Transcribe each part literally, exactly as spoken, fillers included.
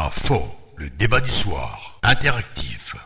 Faux, le débat du soir, interactif.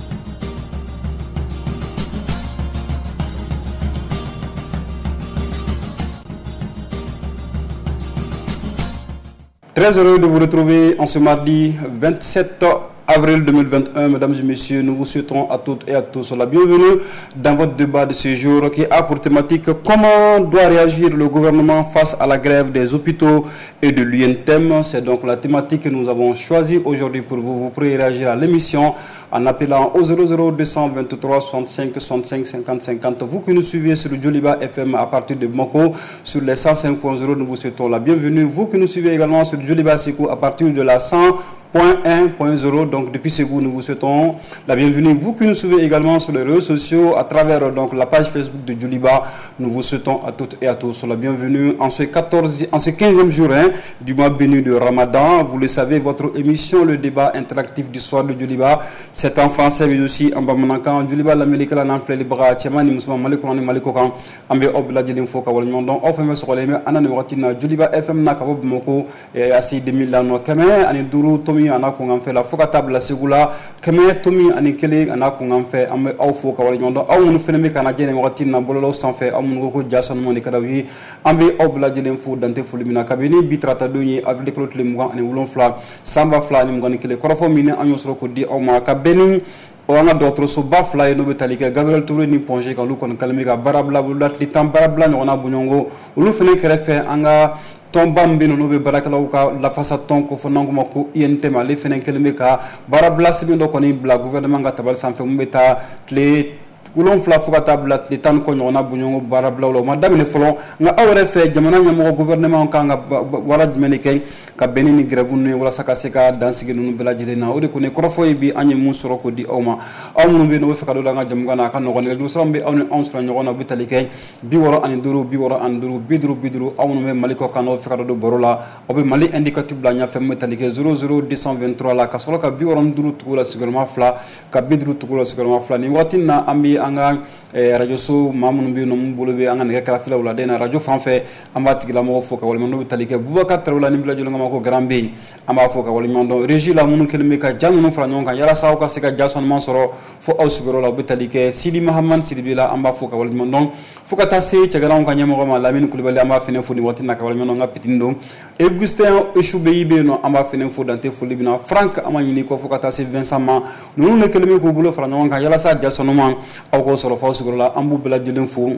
Très heureux de vous retrouver en ce mardi vingt-sept avril deux mille vingt et un. Mesdames et messieurs, nous vous souhaitons à toutes et à tous la bienvenue dans votre débat de ce jour qui a pour thématique comment doit réagir le gouvernement face à la grève des hôpitaux et de l'U N T E M. C'est donc la thématique que nous avons choisie aujourd'hui pour vous. Vous pourrez réagir à l'émission en appelant au zéro zéro deux cent vingt-trois soixante-cinq soixante-cinq cinquante cinquante. Vous qui nous suivez sur le Djoliba F M à partir de Bamako sur les cent cinq point zéro, nous vous souhaitons la bienvenue. Vous qui nous suivez également sur le Djoliba Sekou à partir de la cent point un point zéro, donc depuis Ségou, nous vous souhaitons la bienvenue. Vous qui nous suivez également sur les réseaux sociaux à travers donc la page Facebook de Djoliba, nous vous souhaitons à toutes et à tous la bienvenue en ce quatorze, en ce quinzième jour hein, du mois béni de Ramadan. Vous le savez, votre émission, le débat interactif du soir de Djoliba, c'est en français mais aussi en bamanankan. Djoliba la melika la nanfle libra tchemani musulman maliko ni maliko kan ambe obla jeli foka wal nyondon ofeme sokoleme anane watina Djoliba F M na kabob moko e asi deux mille no kame ani duru tomi ana ko ngam fe la foka tabla segula kame tomi ani kele ana ko ngam fe am aw foka wal nyondo aw nu fenemi kana jene watina bololo san fe am ko jason moni kadawi ambe obla jeli fu dante fulimina kabini bitrata doni avec l'autre le mwa ani wulon fla samba fla ni ngani kele korofo mine anyo soro ko di aw ma kabeni o nga d'autres so ba fly no betalika Gabriel Touré ni ponge ka lu kon kalmi ka barabla bulat li tam barabla no na bunyongo lu fene krefe anga tomba mbino no be barakala ka la fasa ton ko fo nango mako I N T E M le fene kelme ka barabla sibindo ko ni bla gouvernement ga tabal san fe mbeta tle kulon fla fuka tabla tle tan ko nyona bunyongo barabla lo madame ne folon nga awre fe jamana nyamo gouvernement ka nga wala jmeni kay ka benini grève ni wala saka seka dansigi no bela jilena o de ko ne korofo bi anye musoro ko di awma awmu be no fe ka do nga jam ngana kan no ko ne do sambe awni onsra nyona bitali kay bi woro an duru bi woro an duru bidru bidru awnu me maliko kan o fe ka do borola o be mali indicatif la nya fe metali kay zéro zéro deux cent vingt-trois la ka solo ka bi woro duru tugula sigurma fla ka bidru tugula sigurma fla ni watina ambi anga eh, radio so mamun bi no mbulu be anga ne kala fila wala dena radio fanfe amba tigila mo foka wala no bitali kay bubakar trawla ni bila jolo ko grambe amba foka wala nyondo régie la munu kelme ka jamu fra nyonka yara saw ka seka jason mansoro fo ausbiro la betalike sidi muhammad sidi bila amba foka wala nyondo foka tasse cegala ko nyamo ma lamine kulibali amba fene funi watina ka wala nyondo ngapitindo Augustin Echoubeyi be no amba fene fo dante fo libina frank amanyini ko foka tasse Vincent ma nonu ne kelme ko bulo fra nyonka yala sa jason ma aw ko soro fa ausbiro la ambu bila jelen fo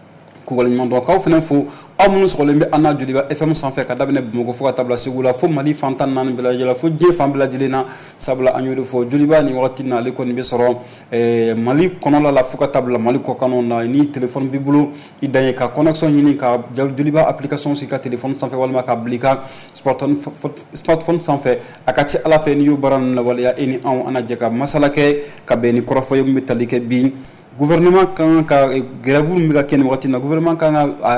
ko wala nyondo ka fene fo amunu solembe ana Djoliba F M sans fait ka dabne mo fo tabla segula fo mali fantan nan bela jela fo je fam bela jelena sabla anyo fo Djoliba ni watina le kon be soro e mali konola la fo tabla mali ko kanona ni téléphone bi bulu idaye ka connexion ni ka Djoliba application si ka téléphone sans fait wala ka blika smartphone smartphone sans fait akati ala fe ni yo baran la wala ya eni an ana jeka masala ke ka be ni korofo yo metalike bi gouvernement kan ka grève mi ga ken wati na gouvernement kan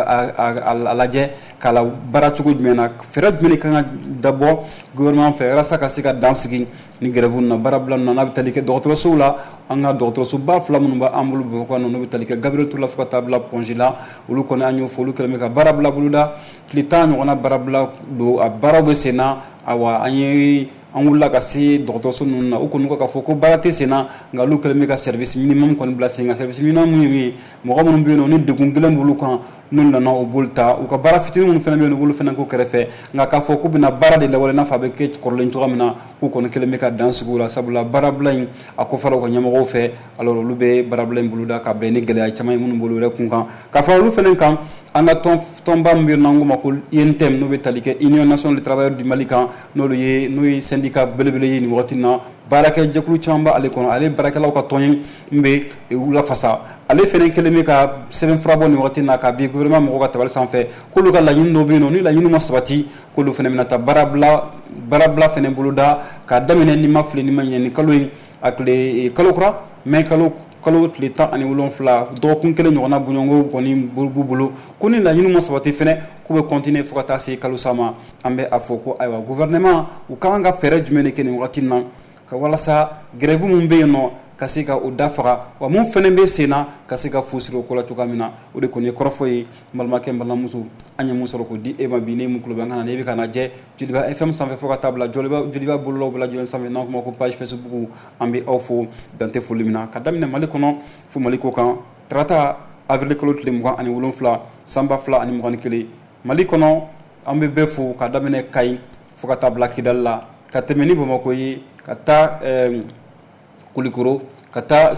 a laje kala baratugo jmena fera jmeni kan d'abord gouvernement fait rasa ka sika dansigi ni grève na barabla na na bitalike docteur soula anga docteur suba flamun ba ambulu bo ko no bitalike Gabriel Touré fa tabla pongila ulu ko na anyo folu kelme ka barabla buluda clitan ona barabla do a barabe sena awa anyi an wula ka se dɔgɔtɔrɔso ninnu na u kɔni ka fɔ ko baara tɛ sen na nka olu kɛlen bɛ ka service minimum kɔni bila sen kan service minimum min ye mɔgɔ minnu bɛ yen nɔ ni degun gɛlɛn b'olu kan n'u nana o bolo ta u ka baara fitinin minnu fana bɛ yen olu fana ko kɛrɛfɛ nka k'a fɔ k'u bɛna baara de lawale n'a fɔ a bɛ kɛ kɔrɔlen cogoya min na k'u kɔni kɛlen bɛ ka dan sigi o la sabula baarabila in a ko fara u ka ɲɛmɔgɔw fɛ alors olu bɛ baarabila in boloda ka bɛn ni gɛlɛya caman ye minnu bolo yɛrɛ kun kan k'a fɔ olu fana kan an ka tɔn tɔnba min bɛ yen nɔ an ko ma ko I N T E M n'o bɛ tali kɛ Union nationale des travailleurs du Mali kan n'olu ye n'o ye syndicat belebele ye nin wagati na baarakɛ jɛkulu caman bɛ ale kɔnɔ ale baarakɛlaw ka tɔn ye min bɛ u lafasa ale fɛnɛ kelen bɛ ka sɛbɛn fura bɔ nin wagati na ka bi gouvernement mɔgɔw ka tabali sanfɛ k'olu ka laɲini dɔ bɛ yen nɔ ni laɲini ma sabati k'olu fɛnɛ bɛna taa baarabila baarabila fɛnɛ boloda k'a daminɛ ni ma fili ni ma ɲinɛ ni kalo in a tile kalo kura mais kalo kalo tile tan ani wolonfila dɔgɔkun kelen ɲɔgɔnna buɲɔgɔnko kɔni b'u bolo ko ni laɲini ma sabati fɛnɛ k'u bɛ continuer fo ka taa se kalo sa ma an bɛ a fɔ ko ayiwa gouvernement u ka kan ka fɛɛrɛ jumɛn de kɛ nin wagati na ka walasa grève min bɛ yen nɔ ka se ka o dafaga wa mun fɛnɛ bɛ sen na ka se ka fu siri o ko la cogoya min na o de kɔni ye kɔrɔfɔ ye n balimakɛ n balimamuso an ye mun sɔrɔ k'o di e ma bi ne mun tulo bɛ an kana na e bɛ ka lajɛ Joliba F M sanfɛ fo ka taa bila Joliba Joliba bololaw bɛɛ lajɛlen sanfɛ n'an kuma ko page Facebook an bɛ aw fo dan tɛ foli min na ka daminɛ Mali kɔnɔ fo Mali kɔ kan tarata avril kalo tile mugan ani wolonwula san ba fila ani mugan ni kelen Mali kɔnɔ an bɛ bɛɛ fo ka daminɛ Kayi fo ka taa bila Kidali la ka tɛmɛ ni Bamakɔ ye ka taa ɛɛ Kulikoro ka taa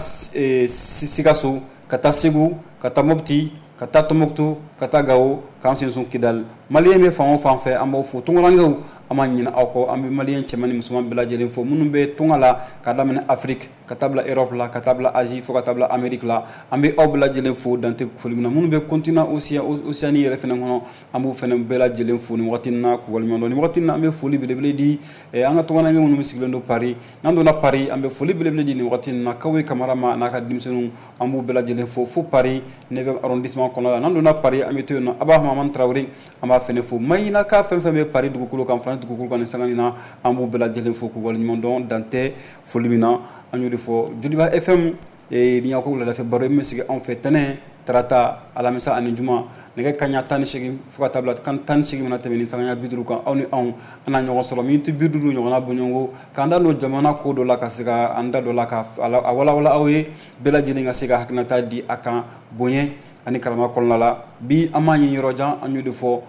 Sikaso ka taa Segu ka taa Mopti ka taa Tɔnbukutu ka taa Gawo k'an sinsin Kidali maliyɛn bɛ fan o fan fɛ an b'aw fo tunkarankew an b'a ɲini aw kɔ an bɛ maliyɛn cɛman ni musoman bɛɛ lajɛlen fo minnu bɛ tunga la ka daminɛ Afrique ka taa bila Europe la ka taa bila Asie fo ka taa bila Amérique la an bɛ aw bɛɛ lajɛlen fo dan tɛ foli min na minnu bɛ continent Océanie yɛrɛ fɛnɛ kɔnɔ an b'u fɛnɛ bɛɛ lajɛlen fo nin wagati in na k'u waleɲuman dɔn nin wagati in na an bɛ foli belebele di an ka tungaranke minnu sigilen don Paris n'an donna Paris an bɛ foli belebele di nin wagati in na Kawe Kamara ma n'a ka denmisɛnninw an b'u bɛɛ lajɛlen fo fo Paris neuvième arrondissement kɔnɔ la n'an donna Paris an bɛ to yen nɔ Aba Hamani Traoré an b'a fɛnɛ fo Mayina ka fɛn fɛn bɛ Paris dugukolo kan France dugukolo kan nin sanga in na an b'u bɛɛ lajɛlen fo k'u waleɲuman dɔn dan tɛ foli min na an y'o de fɔ Joliba F M ni y'aw ka wuladafɛ baro min bɛ sigi anw fɛ tɛnɛ tarata alamisa ani juma nɛgɛ kaɲa tan ni seegin fo ka taa bila tan ni seegin mana tɛmɛ ni sanga bi duuru kan aw ni anw an na ɲɔgɔn sɔrɔ miniti bi duuru ɲɔgɔnna bɔɲɔgɔnko k'an da don jamana ko dɔ la ka se ka an da dɔ la ka a walawala aw ye bɛɛ lajɛlen ka se ka hakilinata di a kan bonya ani karama kɔnɔna la bi an b'a ɲini yɔrɔ jan an y'o de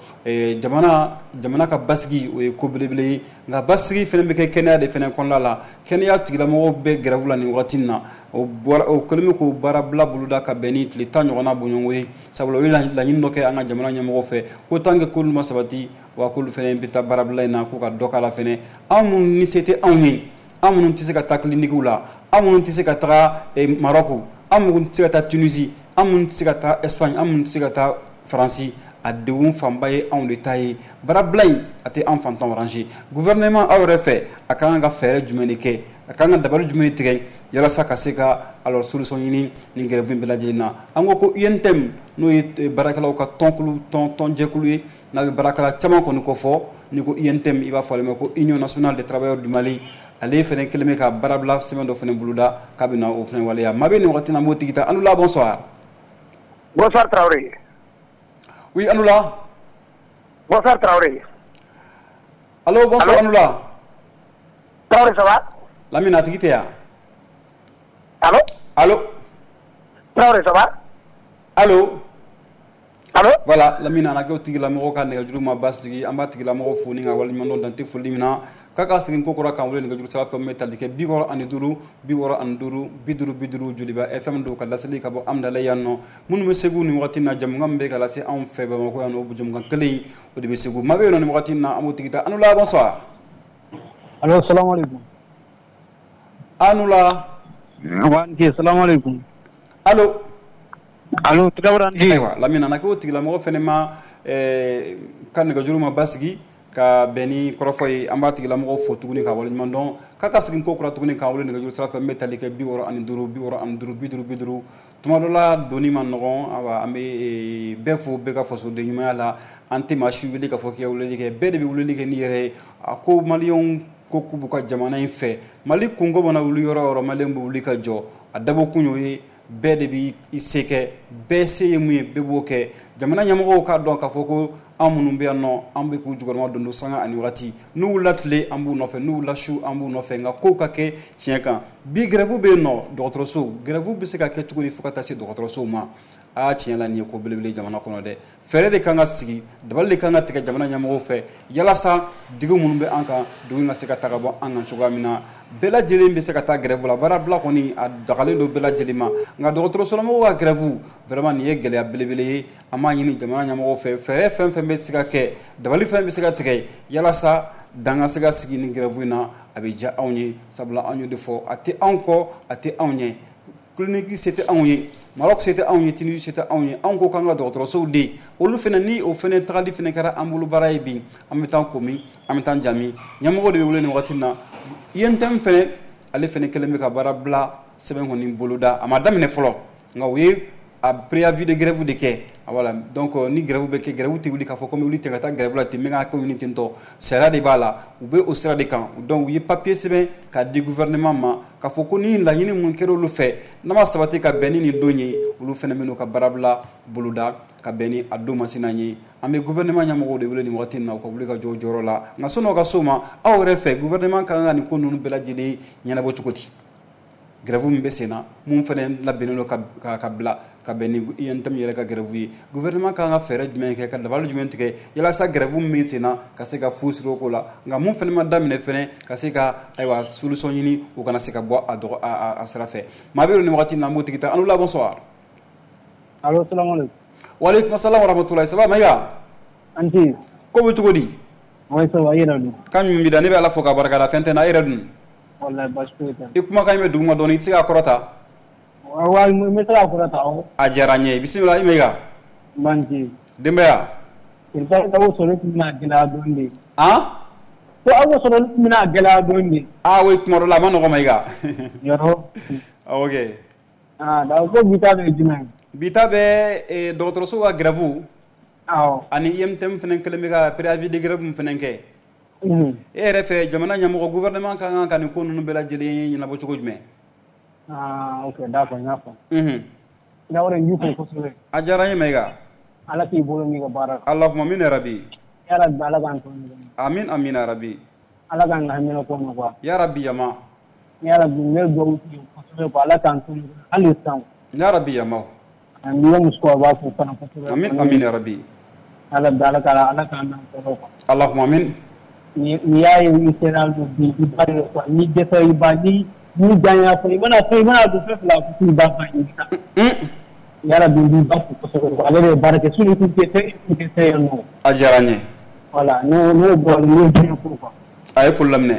fɔ jamana jamana ka basigi o ye ko belebele ye nka basigi fɛnɛ bɛ kɛ kɛnɛya de fɛnɛ kɔnɔna la kɛnɛya tigilamɔgɔw bɛ grève la nin wagati in na o bɔra o kɛlen bɛ k'o baara bila boloda ka bɛn ni tile tan ɲɔgɔnna bɔɲɔgɔnko ye sabula o ye laɲini dɔ kɛ an ka jamana ɲɛmɔgɔw fɛ ko tant que k'olu ma sabati wa k'olu fɛnɛ bɛ taa baara bila in na k'u ka dɔ k'a la fɛnɛ anw minnu ni se tɛ anw ye anw minnu tɛ se ka taa clinique la anw minnu tɛ se ka taga Maroc anw minnu tɛ se ka taa Tunisie an minnu tɛ se ka taa Espagne an minnu tɛ se ka taa Faransi a degun fanba ye anw de ta ye baarabila in a tɛ an fantan ranger gouvernement aw yɛrɛ fɛ a ka kan ka fɛɛrɛ jumɛn de kɛ a ka kan ka dabali jumɛn tigɛ yalasa ka se ka alors solution ɲini nin grève in bɛɛ lajɛlen na an ko ko U N T M n'o ye baarakɛlaw ka tɔnkulu tɔn tɔnjɛkulu ye n'a bɛ baarakɛla caman kɔni kofɔ ni ko U N T M i b'a fɔ ale ma ko Union nationale des travailleurs du Mali ale fɛnɛ kelen bɛ ka baarabila sɛbɛn dɔ fɛnɛ boloda k'a bɛ na o fɛnɛ waleya maa bɛ nin wagati in na an b'o tigi ta Anula bonsoir. Bonsoir Traoré. Oui, Anula. Bonsoir Traoré. Allô, bonsoir Allô? Anula. Traoré, ça va? Lamine, atigite ya. Allô? Allô? Traoré, ça va? Allô? Allô? Voilà, Lamine, on a que tigila mɔgɔ ka nɛgɛjuru ma basigi an b'a tigila mɔgɔ fo ni ka waleɲuman dɔn dan tɛ foli min na k'a ka segin ko kɔrɔ k'an wele nɛgɛjuru sira fɛ min bɛ tali kɛ bi wɔɔrɔ ani duuru bi wɔɔrɔ ani duuru bi duuru bi duuru Joliba F M don ka laseli ka bɔ Amudalayi yan nɔ minnu bɛ Segu nin wagati in na jamukan min bɛ ka lase anw fɛ Bamakɔ yan nɔ o jamukan kelen o de bɛ Segu maa bɛ yen nɔ nin wagati in na an b'o tigi ta Anula bonsoir. Allo, salam alaikum. Anula. Wa ni salam alaikum. Allo. Allo, Traoré. Ayiwa Lamine ana k'o tigilamɔgɔ fɛnɛ ma ɛɛ ka nɛgɛjuru ma basigi ka bɛn ni kɔrɔfɔ ye an b'a tigilamɔgɔ fo tuguni ka waleɲuman dɔn k'a ka segin ko kura tuguni k'an wele nɛgɛjuru sira fɛ min bɛ tali kɛ bi wɔɔrɔ ani duuru bi wɔɔrɔ ani duuru bi duuru bi duuru tuma dɔ la doni ma nɔgɔn awa an bɛ bɛɛ fo bɛɛ ka fasoden ɲumanya la an tɛ maa si wele k'a fɔ k'i ka weleli kɛ bɛɛ de bɛ weleli kɛ ni yɛrɛ ye a ko maliyɛnw ko k'u b'u ka jamana in fɛ Mali kunko mana wuli yɔrɔ o yɔrɔ maliyɛn bɛ wuli ka jɔ a dabɔ kun y'o ye bɛɛ de bɛ i se kɛ bɛɛ se ye mun ye bɛɛ b'o kɛ jamana ɲɛmɔgɔw k'a dɔn k'a fɔ ko an minnu bɛ yan nɔ an bɛ k'u jukɔrɔma don don sanga ani wagati n'u wulila tile an b'u nɔfɛ n'u wulila su an b'u nɔfɛ nka kow ka kɛ tiɲɛ kan bi grève bɛ yen nɔ dɔgɔtɔrɔsow grève bɛ se ka kɛ cogo di fo ka taa se dɔgɔtɔrɔsow ma aa tiɲɛ la nin ye ko belebele jamana kɔnɔ dɛ fɛɛrɛ de kan ka sigi dabali de kan ka tigɛ jamana ɲɛmɔgɔw fɛ yalasa digu minnu bɛ an kan dugu ka se ka taga bɔ an kan cogoya min na bɛɛ lajɛlen bɛ se ka taa grève la baarabila kɔni a dagalen don bɛɛ lajɛlen ma nka dɔgɔtɔrɔsolamɔgɔw ka grève vraiment nin ye gɛlɛya belebele ye an b'a ɲini jamana ɲɛmɔgɔw fɛ fɛɛrɛ fɛn fɛn bɛ se ka kɛ dabali fɛn bɛ se ka tigɛ yalasa dan ka se ka sigi ni grève in na a bɛ diya anw ye sabula an y'o de fɔ a tɛ anw kɔ a tɛ anw ɲɛ clinique se tɛ anw ye Maroc se tɛ anw ye Tunisie se tɛ anw ye anw ko k'an ka dɔgɔtɔrɔsow de olu fɛnɛ ni o fɛnɛ tagali fɛnɛ kɛra an bolo baara ye bi an bɛ taa komi an bɛ taa jami ɲɛmɔgɔ de bɛ wele nin wagati in na U N T M fɛnɛ ale fɛnɛ kelen bɛ ka baara bila sɛbɛn kɔni boloda a ma daminɛ fɔlɔ nka o ye a préavis de grève de kɛ voilà donc ni grève bɛ kɛ grève tɛ wuli k'a fɔ ko n bɛ wuli ten ka taa grève la ten n bɛ ka ko ɲini ten tɔ sariya de b'a la u bɛ o sira de kan donc u ye papier sɛbɛn k'a di gouvernement ma k'a fɔ ko ni laɲini mun kɛra olu fɛ n'a ma sabati ka bɛn ni nin don ye olu fana bɛ n'u ka baarabila boloda ka bɛn ni a don masina ye an bɛ gouvernement ɲɛmɔgɔw de wele nin wagati in na u ka wuli ka jɔ o jɔyɔrɔ la nka sɔnni ka s'o ma aw yɛrɛ fɛ gouvernement kan ka nin ko ninnu bɛɛ lajɛlen ɲɛnabɔ cogo di grève min bɛ sen na mun fana labɛnnen don ka ka bila ka bɛn ni I N T M yɛrɛ ka grève ye gouvernement kan ka fɛɛrɛ jumɛn kɛ ka dabali jumɛn tigɛ yalasa grève min bɛ sen na ka se ka fu siri o ko la nka mun fana ma daminɛ fana ka se ka ayiwa solution ɲini u kana se ka bɔ a dɔgɔ a a sira fɛ maa bɛ nin wagati in na an b'o tigi ta allo la bonsoir. allo salaamaaleykum. waaleykum salaam wa rahmatulahi ça va Mayiga. an tɛ. ko bɛ cogo di. oui ça va i yɛrɛ dun. kan min b'i da ne bɛ ala fo ka barikada fɛn tɛ na e yɛrɛ dun. wallahi baasi foyi tɛ. i kumakan in bɛ duguma dɔɔni i tɛ se k'a kɔrɔta. wa n bɛ se k'a kɔrɔta awɔ. a diyara n ye bisimila i Mayiga. n b'an ci. denbaya. il faut que aw sɔrɔ tun bɛna gɛlɛya dɔɔni de. han. ko aw sɔrɔ tun bɛna gɛlɛya dɔɔni de. ah oui kuma dɔ la a ma nɔgɔ Mayiga. yɔrɔ. ok. ah d'accord ko bi ta bɛ jumɛn. bi ta bɛ dɔgɔtɔrɔso ka grève. awɔ. ani I M T M fana kɛlen bɛ ka préavis de grève min fana kɛ. e yɛrɛ fɛ jamana ɲɛmɔgɔ gouvernement ka kan ka nin ko ninnu bɛɛ lajɛlen ɲɛnabɔ cogo jumɛn. ah ok d'accord n y'a faamu. unhun. Traoré n b'i fo kosɛbɛ. a diyara n ye Mayiga. ala k'i bolo min ka baara la. Allahumma amin ya rabbi. ya rabbi ala k'an to ɲɔgɔn. amin amin ya rabbi. ala k'an ka hamina ko nɔgɔya. ya rabbi yama. ya rabbi n bɛ dugawu k'i ye kosɛbɛ ko ala k'an to ɲɔgɔn hali san. ya rabbi yama. n bɛ musokɔrɔba fo fana kosɛbɛ. amin amin ya rabbi. ala bɛ ala k'ala ala k'an n'an tɔɔrɔ quoi. Allahumma amin. ni ni y'a ye i sera don bi i ba de quoi ni dɛsɛ i ba ni ni janya fɔ i mana fɔ i mana don fɛn fila k'i ba fa i ta. ya rabbi n b'i ba fo kosɛbɛ quoi ale de ye baara kɛ sini tun tɛ tɛ tun tɛ yan nɔ. a diyara n ye. voilà n'o n'o bɔra n'o diɲɛ ko quoi. a ye foli laminɛ.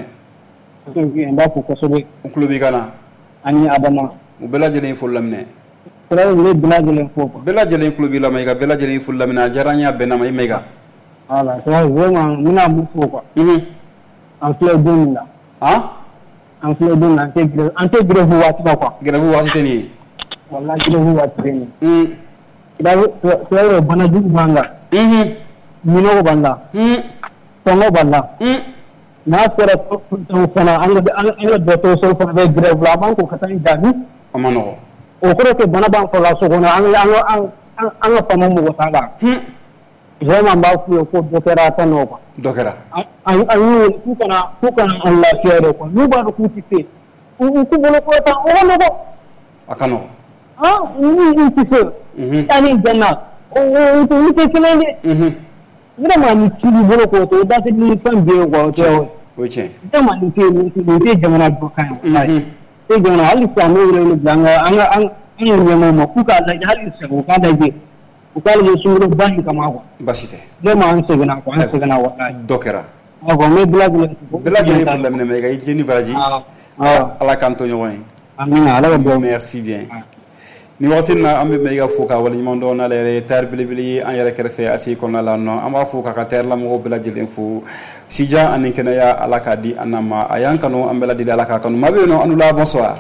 n b'a fo kosɛbɛ. n tulo b'i kan na. ani Adama. u bɛɛ lajɛlen ye foli laminɛ. Traoré ne bɛɛ lajɛlen fo quoi. bɛɛ lajɛlen tulo b'i la Mayiga bɛɛ lajɛlen ye foli laminɛ a diyara n ye a bɛnna ma i Mayiga. voilà vraiment n bɛna mun fɔ quoi. an filɛ don min na. han. an filɛ don min na an tɛ grève an tɛ grève waati la quoi. grève waati tɛ nin ye. walahi grève waati tɛ nin ye. Traoré bana jugu b'an kan. minɔgɔ b'an na. sɔngɔ b'an na. n'a sera fana an ka an ka dɔgɔtɔrɔso fana bɛ grève la a b'an ko ka taa jaabi. a ma nɔgɔ. o kɔrɔ tɛ bana b'an kɔrɔ la so kɔnɔ an ka an ka an ka fama mɔgɔ t'a la. vraiment n b'a f'u ye ko dɔ kɛra a ta nɔ quoi. dɔ kɛra. an an y'u k'u kana k'u kana an lafiya de quoi n'u b'a dɔn k'u tɛ se u u k'u bolo kɔrɔta o ka nɔgɔ. a ka nɔgɔ. ah n'u u tɛ se. taa ni jɛnna o o olu tɛ kelen de. vraiment ni ci b'i bolo k'o to i da tɛ ni fɛn bɛ yen quoi o tɛ o. o ye tiɲɛ. vraiment nin tɛ nin tɛ nin tɛ jamana jɔ kan ye. tɛ jamana hali sisan n'o yɛrɛ bila an ka an ka an ka ɲɛmɔgɔw ma k'u k'a lajɛ hali sisan u k'a lajɛ. u k'ale ye sunkuruba in kama quoi. basi tɛ. vraiment an seginna quoi an seginna walahi. dɔ kɛra. awɔ n bɛ bɛɛ lajɛlen fo. bɛɛ lajɛlen fo laminɛ Mayiga i jeni baraji. ala k'an to ɲɔgɔn ye. amina ala ka dugawu. merci bien. ni wagati in na an bɛ Mayiga fo k'a waleɲuman dɔn n'ale yɛrɛ ye taari belebele ye an yɛrɛ kɛrɛfɛ A C I kɔnɔna la nɔ an b'a fo k'a ka taari lamɔgɔw bɛɛ lajɛlen fo sijan ani kɛnɛya ala k'a di an n'a ma a y'an kanu an bɛɛ lajɛlen ala k'a kanu maa bɛ yen nɔ an n'u la bonsoir.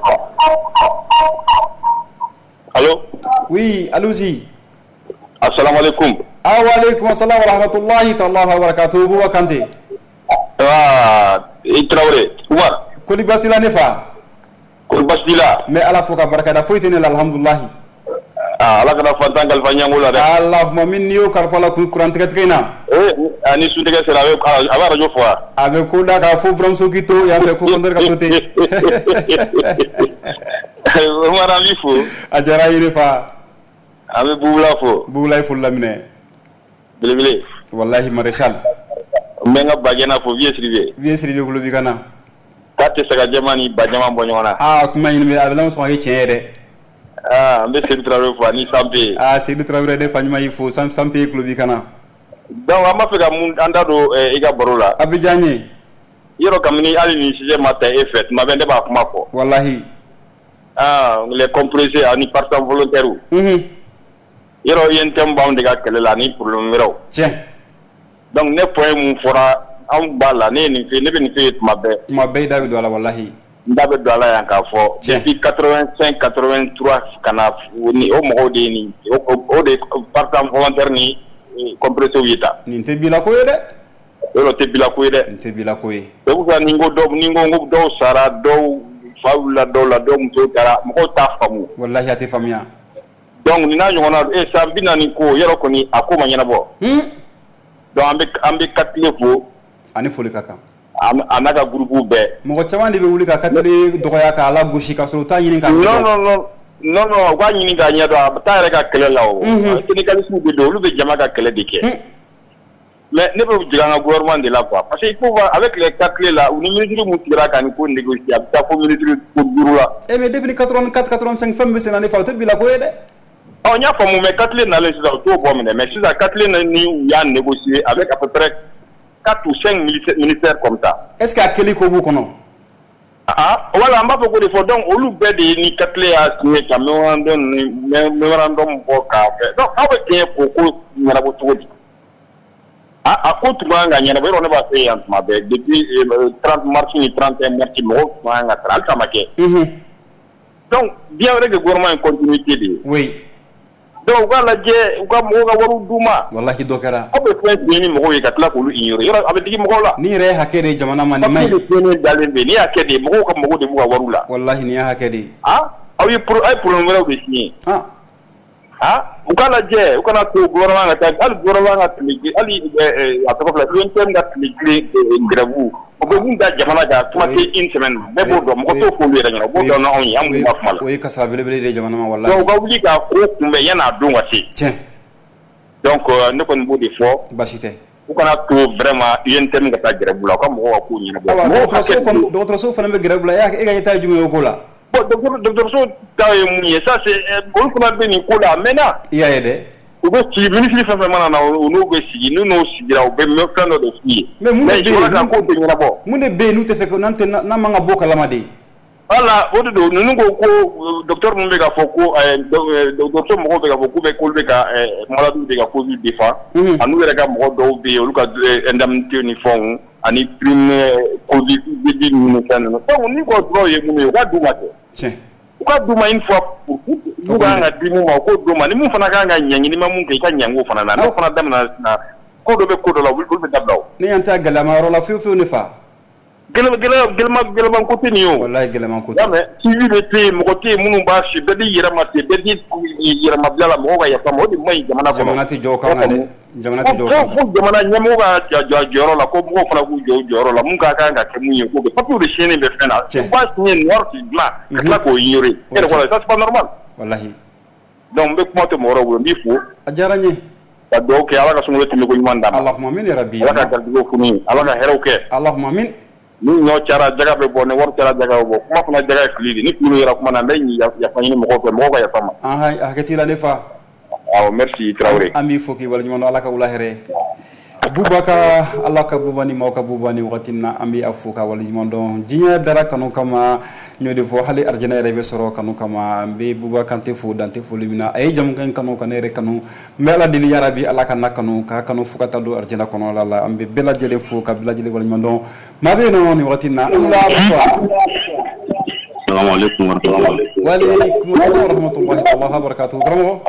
allo. oui allons-y. Assalamualaikum. Waalaikumsalam warahmatullahi taala wabarakatuh. Buwa Kante. Ah, i Traoré. Umar. Koli basila ne fa. Koli basila. Mais ala fo ka baraka da foyi tene la alhamdulillah. Ah, ala kana fantan galfa nyangula de. Allahumma minni yo karfala ku Quran tege tege na. Eh, ani su tege sera aba radio fo. Ave ko da ka fo bram so kito ya fe ko kondor ka tote. Umar ali fo. Ajara yire fa. Abe bubula fo. Bubula fo lamine. Bile bile. Wallahi maréchal. Menga bagena fo vie srivé. Vie srivé ko lobi kana. Kate saka jamani ba jama bonyona. Ah kuma yini abela so ngi tiere. Ah, mbe Seydou Traoré fo ni Sampe. Ah, Seydou Traoré de fanyuma yifo sam Sampe ko lobi kana. Donc ama feka mun anda do e ga barola. Abidjanye. Yoro kamni ali ni sije matin et fête, ma bende ba kuma ko. Wallahi. Ah, les compressés ani partant volontaire. Mhm. Yoro yentem ba on de ga kelela ni problème wéro. Tiens. Donc ne point mun fora am bala ne ni fe ne be ni fe ma be. Ma be David wala wallahi. ndabe do ala yan ka fo depuis quatre-vingt-cinq quatre-vingt-trois kana ni o mo de ni o de partant volontaire ni compresso yita ni te bila ko yede o te bila ko yede te bila ko yi e ko ni ngo do ni ngo ngo do sara do fawla do la do mto kara mo ta famu wallahi ate famia donc ni na nyona e sambina ni ko yero ko ni akoma nyana bo hmm donc ambe ambe katle fo ani foli kaka anaka groupe be mo chaman de be wuli ka katle do ya ka ala goshi ka so ta nyini ka non non non non non wa nyini ga nya do ta re ka kele lawo ni ka su be do lu be jama ka kele dike mais ne peut dire un gouvernement de là quoi parce qu'il faut voir avec les quatre clés là ou ministre mu tira kan ko négocier ta ko ministre ko duru là et mais depuis quatre-vingt-quatre quatre-vingt-cinq femmes c'est l'année fawte bila ko yede on y a pas mu mais quatre clés na les ça tout bon mais si ça quatre clés ni ya négocier avec à peu près quatre ou cinq ministères comme ça est-ce qu'il y a quelqu'un ko bu kono ah voilà mba ko de fo donc au lu be de ni quatre clés à signer ka memorandum memorandum ko ka donc avec bien pour ni rabo tout a ko tuma nga nyana be rone ba se yan ma be depuis trente mars ni trente et un mars mo ma nga tral ta make donc bien vrai que gouvernement en continuité de oui donc wala je ko mo ga waru duma wallahi dokara o be point ni mo yi katla ko lu ignore yoro abe digi mo la ni re hakede jamana man may ni dalen be ni hakede mo ko mo de bu waru la wallahi ni hakede ah awi pour ay pour mo be signé ah ah ukala je ukana ko gouvernement ngata al gouvernement ngata mi ali atako la une terme ngata mi gravu o be bunda jamana ga tuma ke une semaine be bo do mo to fo le dañu bo do no on yam mo fmal o ka sa bele bele de jamana ma wallahi donc ga wuli ga ko kumbe yana do ngati tiens donc ne ko bo de fo basité ukana to vraiment une terme ngata gravu la ko mo ko ni bo mo to so ko do to so fa na gravu la ya e ga ta jume ko la bon docteur docteur so tawe mouye ça c'est bon qu'on a béni ko la maintenant il y a aidé ou be ci ministre fa fa mana na o no be ci no no ci dira o be me plan de fi mais mu ne be na ko be ni bo mu ne be nu te fe ko nante na manga boka lama de voilà o do no ngo ko docteur no be ga foko docteur mo be ga foko be ko be ga malade be ga covid defa anu be ga mo do be o lu ka indemnité ni fond ani prime covid dix ni kan no so ni ko do ye mu wa du mate tiens ka duma une fois pour tout du ga nga dimu ma ko duma ni mu fana ga nga nyanyi ni ma mun kai kan nyango fana na no fana dam na ko do be ko do la wul be dablaw ni anta galama ro la fiu fiu ni fa gele gele gele ma gele man ko tini yo wallahi gele man ko ya mais si vi le te mo ko te munu ba shi be di yira ma te be di yira ma bla mo ga ya fa mo di mai jamana ko jamana ti jo ka ngade jamana ti jo ko ko jamana nyamo ga ja joro la ko mo fana ku jo joro la mun ka ka nga ke mun yo ko be papu de chene be fena ba ni noir ti bla ka ko ignorer et voilà ça c'est pas normal wallahi donc be ko to mo ro wo mi fu ajaranye da do ke ala ka sunu timi ko nyanda allahumma min ya rabbi ala ka do ko funi ala ka hero ke allahumma min ni ñoo cara jaga be bonne war cara jaga bo kuma fana jaga klidi ni kunu yara kuma na lay ya ya fani mo ko mo ko ya fama ah ah hakati la defa aw merci Traoré ami foki wala ñu ala ka wala here bubaka Allah ka bubani mo ka bubani watina ami afuka wala ñu don jinya dara kanu kama ñu defo hali arjana rebe soro kanu kama be bubaka te fu dante fu limina ay jam kan kanu kanere kanu mela dili ya rabbi Allah ka nakanu ka kanu fuka tadu arjana kono la la ambe bela jele fu ka bela jele wala ñu don ma be no ni watina Allah assalamu alaykum wa rahmatullahi wa alaykum assalam wa rahmatullahi wa barakatuh karamo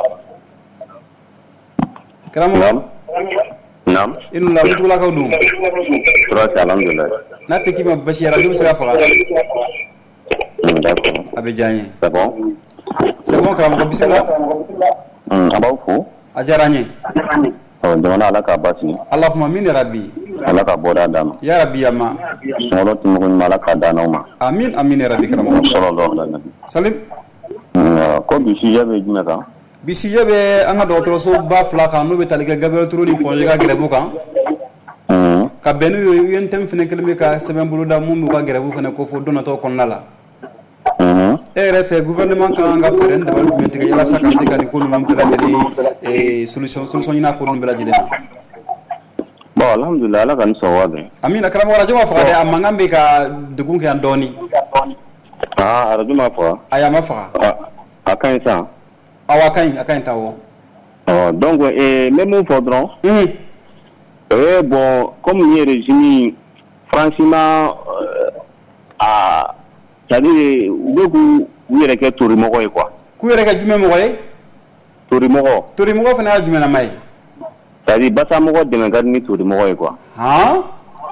karamo Naam. Inu la wutu la ka dum. Trois alhamdulillah. Na te ki ma bashira dum sira fara. D'accord. Abe janye. C'est bon. C'est bon karam ko bismillah. Hmm, abaw fu. Ajaranye. Oh, jamana ala ka basi. Allahumma min rabbi. Ala ka boda dama. Ya rabbi ya ma. Solo tumu ko mala ka dana ma. Amin amin rabbi karam. Sallallahu alaihi wasallam. Salim. Ko bi si jabe jumeka. Bisi jabe anga docteur so ba fla kan no be taliga gabel turu ni congé ga grève kan. Hmm. Ka benu yo yentem fene kelme ka semaine bulu da mum ka grève fene ko fo dona to kon nala. Hmm. E refe gouvernement kan nga feren de development ga yala saka sika ni ko no lam bela jeli e solution solution ina ko no bela jeli. Bon alhamdulillah ala kan so wade. Amin akram wala jama fa de amanga be ka dugun ke andoni. Ah, ara juma fa. Aya ma fa. Ah, akan ça. Awa kan akan tawo. Oh, donc et même au faudron. Hmm. Eh bon, comme il y a régime franchement euh, à c'est-à-dire u u yɛrɛ kɛ torimɔgɔ ye quoi. K'u yɛrɛ kɛ jumɛn mɔgɔ ye? Torimɔgɔ. Torimɔgɔ fana y'a jumɛn nama ye? C'est-à-dire basa mɔgɔ dɛmɛ ka di ni torimɔgɔ ye quoi. Han?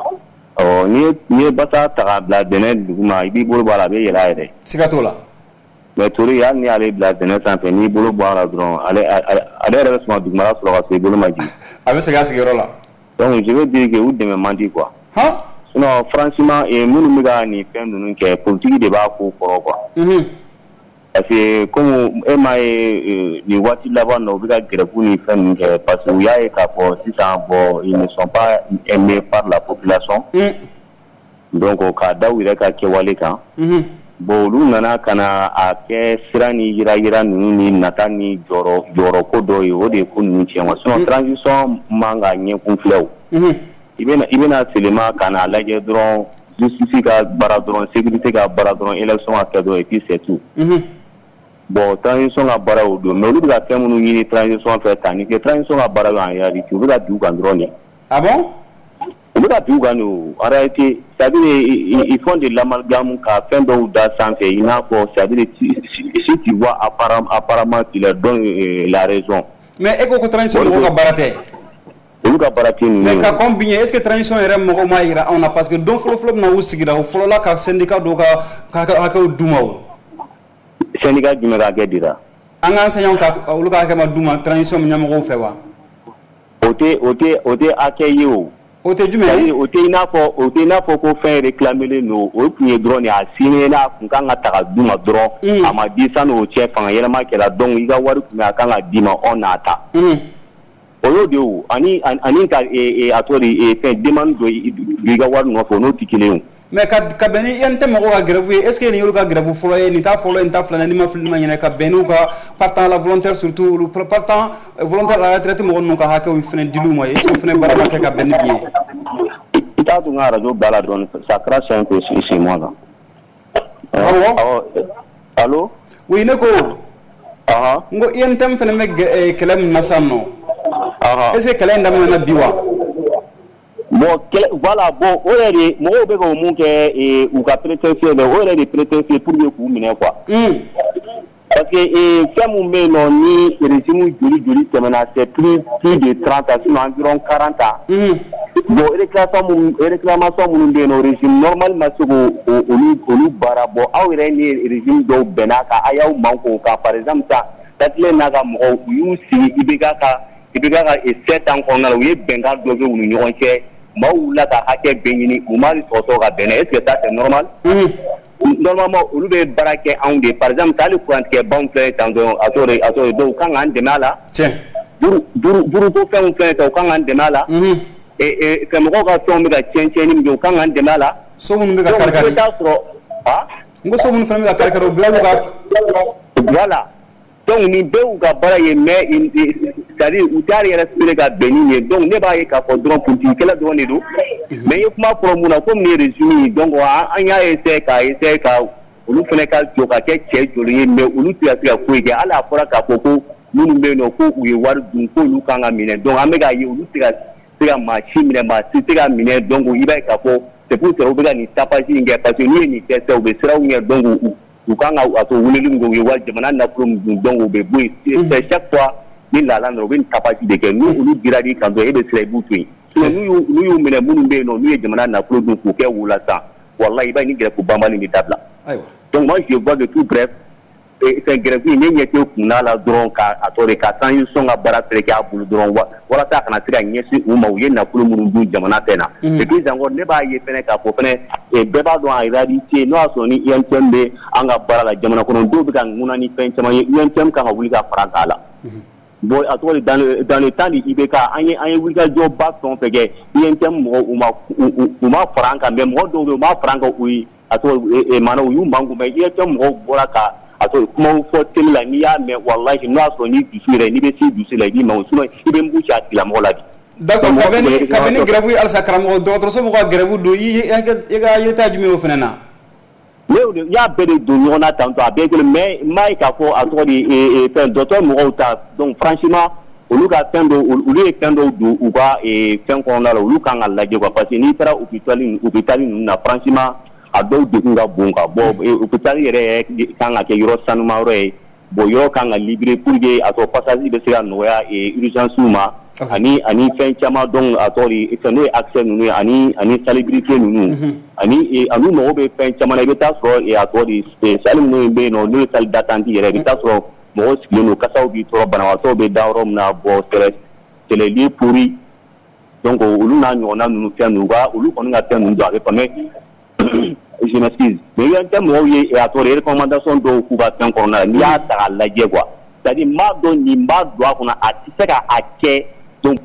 Ɔ ni ye ni ye basa ta ka bila dɛnɛ duguma i b'i bolo bɔ a la a bɛ yɛlɛ a yɛrɛ. Siga t'o la. Mais tori hali ni y'ale bila dɛnɛ sanfɛ n'i bolo bɔ a la dɔrɔn ale ale yɛrɛ bɛ sɔn ka dugumala sɔrɔ ka sɔrɔ i bolo ma jigin. A bɛ segin a sigiyɔrɔ la. Donc je veux dire que u dɛmɛ man di quoi. Han? Sinon franchement minnu bɛ ka nin fɛn ninnu kɛ politique de b'a ko kɔrɔ quoi. Mhm. Parce que comme e m'a ye nin waati laban na u bɛ ka grève ni fɛn ninnu kɛ parce que u y'a ye k'a fɔ sisan bon ils ne sont pas aimés par la population. Mm. Donc k'a da u yɛrɛ ka kɛwale kan. Mhm. Bon olu nana ka na a kɛ sira ni yira yira ninnu ni nata ni jɔyɔrɔ jɔyɔrɔ ko dɔ ye o de ye ko ninnu tiɲɛ wa sinon transition man ka ɲɛkun filɛ o. Mhm. I bɛna i bɛna selema ka na lajɛ dɔrɔn justice ka baara dɔrɔn sécurité ka baara dɔrɔn élection ka kɛ dɔrɔn et puis c'est tout. Mhm. Bon transition ka baara o don mais olu bɛ ka fɛn minnu ɲini transition fɛ tan ni kɛ transition ka baara en réalité u bɛ ka bin u kan dɔrɔn de. Ah bon? U bɛ ka bin u kan o en réalité c'est-à-dire ils font de l'amalgame ka fɛn dɔw da sanfɛ i n'a fɔ c'est-à-dire si tu vois apparemment apparemment tu leur donnes la raison. Mais e ko ko transition mɔgɔw ka baara tɛ? Olu ka baara tɛ ninnu. Mais ka kɔn bin ye est-ce que transition yɛrɛ mɔgɔw m'a yira anw na parce que don fɔlɔ fɔlɔ bɛna u sigira o fɔlɔ la ka syndicat dɔw ka ka hakɛw d'u ma o. Syndicat jumɛn ka hakɛ dira? An ka enseignants ka olu ka hakɛ ma d'u ma transition ɲɛmɔgɔw fɛ wa? O tɛ o tɛ o tɛ hakɛ ye o. O tɛ jumɛn ye? O tɛ i n'a fɔ o tɛ i n'a fɔ ko fɛn réclamé don o tun ye dɔrɔn de a signé n'a kun kan ka ta ka d'u ma dɔrɔn a ma di san'o cɛ fanga yɛlɛma kɛra donc i ka wari tun bɛ a kan ka d'i ma on n'a ta. O y'o de ye o ani ani ka a tɔgɔ de fɛn demande dɔ i ka wari nɔfɛ o n'o tɛ kelen ye o. Mais ka ka bɛn ni yan tɛ mɔgɔw ka grève ye est-ce que nin y'olu ka grève fɔlɔ ye nin t'a fɔlɔ ye nin t'a filanan ni ma fili ni ma ɲinɛ ka bɛn n'u ka partant la volontaire surtout olu partant volontaire la retraite mɔgɔ ninnu ka hakɛw fana dil'u ma ye est-ce que o fana baara ma kɛ ka bɛn ni bi ye? I t'a to n ka radio bila la dɔrɔn ça crache un peu chez moi là. Awɔ. Allo? Oui ne ko. Ɔhɔn. N ko I N T M fana bɛ kɛlɛ min na sisan nɔ. Ɔhɔn. Est-ce que kɛlɛ in daminɛna bi wa? Bon voilà bon o yɛrɛ de mɔgɔw bɛ ka mun kɛ u ka prétexte la o yɛrɛ de prétexte pour que k'u minɛ quoi. Parce que fɛn mun bɛ yen nɔ ni régime joli joli tɛmɛna c'est plus plus de trente ans sinon environ quarante ans. Bon réclamation mun réclamation minnu bɛ yen nɔ régime normal ma se k'o olu olu baara bɔ aw yɛrɛ ni régime dɔw bɛnna kan a y'aw manko kan par exemple sa Tatile n'a ka mɔgɔw u y'u sigi I B K ka I B K ka sept ans kɔnɔna la u ye bɛnkan dɔ kɛ u ni ɲɔgɔn cɛ. Maaw wulila ka hakɛ bɛɛ ɲini u ma sɔsɔ ka bɛn est-ce que ça c'est normal? Normalement olu bɛ baara kɛ anw de par exemple hali kurantigɛ banw filɛ tan dɔrɔn a tɔgɔ de a tɔgɔ de donc u kan k'an dɛmɛ a la. Buru buru buruko fɛnw filɛ tan u kan k'an dɛmɛ a la. Ka mɔgɔw ka fɛnw bɛ ka tiɲɛ tiɲɛni min kɛ u kan k'an dɛmɛ a la. So minnu bɛ ka kari kari. Donc i bɛ taa sɔrɔ ah. N ko so minnu fana bɛ ka kari kari o bila olu ka. Voilà. Donc nin bɛɛ y'u ka baara ye mais c'est-à-dire u t'a respecté ka bɛn ni ye donc ne b'a ye k'a fɔ dɔrɔn politikɛla dɔrɔn de don mais i ye kuma fɔ mun na komi nin ye régime ye donc an y'a essayé ka essayé ka olu fana ka jɔ ka kɛ cɛ joli ye mais olu tɛ ka se ka foyi kɛ hali a fɔra k'a fɔ ko minnu bɛ yen nɔ ko u ye wari dun k'olu kan ka minɛ donc an bɛ k'a ye olu tɛ ka se ka maa si minɛ maa si tɛ ka minɛ donc i b'a ye k'a fɔ c'est pour ça u bɛ ka nin tapage in kɛ parce que n'u ye nin kɛ sisan u bɛ siraw ɲɛ donc u u kan ka a to wulili min kɛ u ye wari jamana nafolo min dun donc u bɛ bɔ yen c'est chaque fois ni laala nana u bɛ nin tapage de kɛ n'u olu dira i kan dɔrɔn e bɛ sira i b'u to yen sinon n'u y'u n'u y'u minɛ minnu bɛ yen nɔ n'u ye jamana nafolo dun k'u kɛ wula san walahi i b'a ye ni grève banbali bɛ dabila donc moi je vois de tout bref fɛn grève in ne ɲɛ tɛ kunna la dɔrɔn ka a tɔ de ka transition ka baara fɛrɛ kɛ a bolo dɔrɔn walasa a kana se ka ɲɛsin u ma u ye nafolo minnu dun jamana fɛn na et puis encore ne b'a ye fɛnɛ k'a fɔ fɛnɛ bɛɛ b'a dɔn en réalité n'o y'a sɔrɔ ni I N T M bɛ an ka baara la jamana kɔnɔ dɔw bɛ ka ŋuna ni fɛn caman ye I N T M kan ka wuli ka fara k'a la bon a tɔgɔ de dans le dans le temps de I B K an ye an ye wulikajɔba fɛn o fɛn kɛ I N T M mɔgɔw u ma u ma fara an kan mais mɔgɔ dɔw bɛ yen u ma fara an kan u ye a tɔgɔ maanaam u y'u manko mais I N T M mɔgɔw bɔra ka a to kumaw fɔ télé la n'i y'a mɛn walahi n'o y'a sɔrɔ ni dusu yɛrɛ n'i bɛ se dusu la i b'i manko sinon i bɛ mugu ci a tigilamɔgɔ la bi. D'accord kabini kabini grève ye halisa karamɔgɔ dɔgɔtɔrɔso mɔgɔw ka grève don i i ka yeta jumɛn y'o fana na. Ne y'a bɛɛ de don ɲɔgɔn na tantɔ a bɛɛ kelen mais n m'a ye k'a fɔ a tɔgɔ de fɛn dɔgɔtɔrɔ mɔgɔw ta donc franchement olu ka fɛn dɔw olu ye fɛn dɔw don u ka fɛn kɔnɔna la olu kan ka lajɛ quoi parce que n'i taara hôpital hôpital ninnu na franchement a dɔw degun ka bon ka bɔ hôpital yɛrɛ kan ka kɛ yɔrɔ sanumayɔrɔ ye bon yɔrɔ kan ka libéré pour que a tɔ passage bɛ se ka nɔgɔya urgence ma ani ani fɛn caman donc a tɔ de n'o ye accès ninnu ye ani ani salubrité ninnu ani ani mago bɛ fɛn caman na i bɛ taa sɔrɔ a tɔ de salle minnu bɛ yen nɔ n'o ye salle d'attente yɛrɛ i bɛ taa sɔrɔ mɔgɔw sigilen don kasaw b'i tɔɔrɔ banabagatɔw bɛ da yɔrɔ min na bon c'est les lieux pourris donc olu n'a ɲɔgɔnna ninnu fɛn ninnu ka olu kɔni ka fɛn ninnu don a bɛ faamuya je m'excuse mais il y a un mɔgɔw ye a tɔ de recommandation dɔw k'u ka fɛn kɔnɔna la n'i y'a ta k'a lajɛ quoi c'est-à-dire n b'a dɔn nin b'a don a kɔnɔ a tɛ se ka a kɛ donc.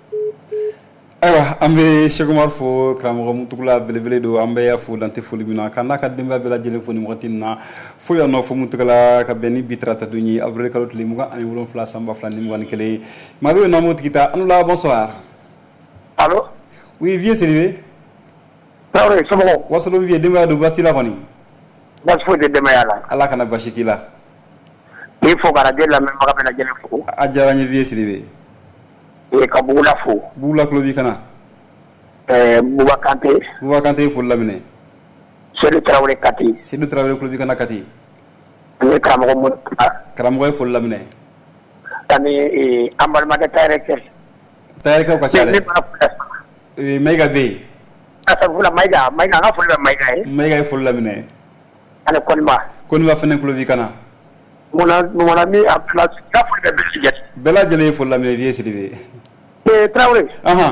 Ayiwa an bɛ Sɛki Umaru fo karamɔgɔ Mutugula belebele don an bɛ y'a fo dan tɛ foli min na k'a n'a ka denbaya bɛɛ lajɛlen fo nin wagati in na fo yan nɔ fo Mutugula ka bɛn ni bi tarata don ye avril kalo tile mugan ani wolonwula san ba fila ni mugan ni kelen maa bɛ yen nɔ an b'o tigi ta an la bonsoir. Allo. Oui vieux Sidibé. Tarawele somɔgɔw. Wasolon vieux denbaya don baasi t'i la kɔni. Baasi foyi tɛ denbaya la. Ala kana basi k'i la. N'i fo ka radio lamɛnbaga bɛɛ lajɛlen fo. A diyara n ye vieux Sidibé. Ee ka Bugula fo. Bugula tulo b'i kana. Ɛɛ Buba Kante. Buba Kante ye foli laminɛ. Seydou Tarawele Kati. Seydou Tarawele tulo b'i kana Kati. Ani karamɔgɔ Mutugula. Karamɔgɔ ye foli laminɛ. Ani ee an balimakɛ Tayɛrɛ Kɛ. Tayɛrɛ Kɛ ka ca dɛ. Ne fana filɛ. Ee Mayiga bɛ yen. Asafula Mayiga Mayiga an ka foli bɛ Mayiga ye. Mayiga ye foli laminɛ. Ani Koniba. Koniba fɛnɛ tulo b'i kana. Mona mona mi a place ka foli bɛ bɛɛ lajɛlen. Bɛɛ lajɛlen ye foli laminɛ vieux Sidibé. Ee Tarawele. Ahan.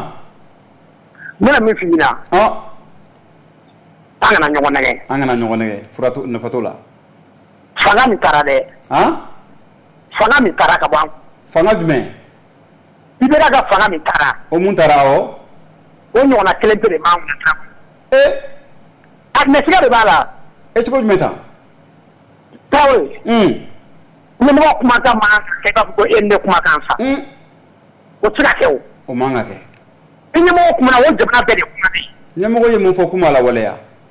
N bɛna min f'i ɲɛna. Ɔn. An kana ɲɔgɔn nɛgɛ. An kana ɲɔgɔn nɛgɛ fura nafa t'o la. Fanga min taara dɛ. Han. Fanga min taara ka ban. Fanga jumɛn? Libéral ka fanga min taara. O mun taara awɔ. O ɲɔgɔnna kelen pe de b'anw na Tarawele. Ee. A mɛsiga de b'a la. E cogo jumɛn tan? Tarawele. Un. Ɲɛmɔgɔ kumakan man kan kɛ i b'a fɔ ko e ne kumakan sa. Un. O tɛ se ka kɛ o. O man ka kɛ. Ni ɲɛmɔgɔ kumana o jamana bɛɛ de kumaden. Ɲɛmɔgɔ ye mun fɔ kuma la waleya?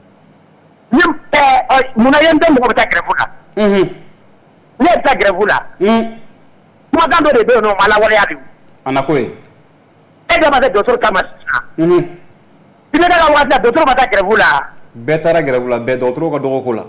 Ni ɛɛ munna ye n tɛ mɔgɔ bɛ taa grève la. Unhun. Ne bɛ taa grève la. Un. Kumakan dɔ de bɛ yen nɔ o ma lawaleya de. A na ko ye. E dɔ ma kɛ dɔgɔtɔrɔ kama sisan. Unhun. I bɛ ka waati la dɔgɔtɔrɔ ma taa grève la. Bɛɛ taara grève la bɛɛ dɔgɔtɔrɔ ka dɔgɔ ko la.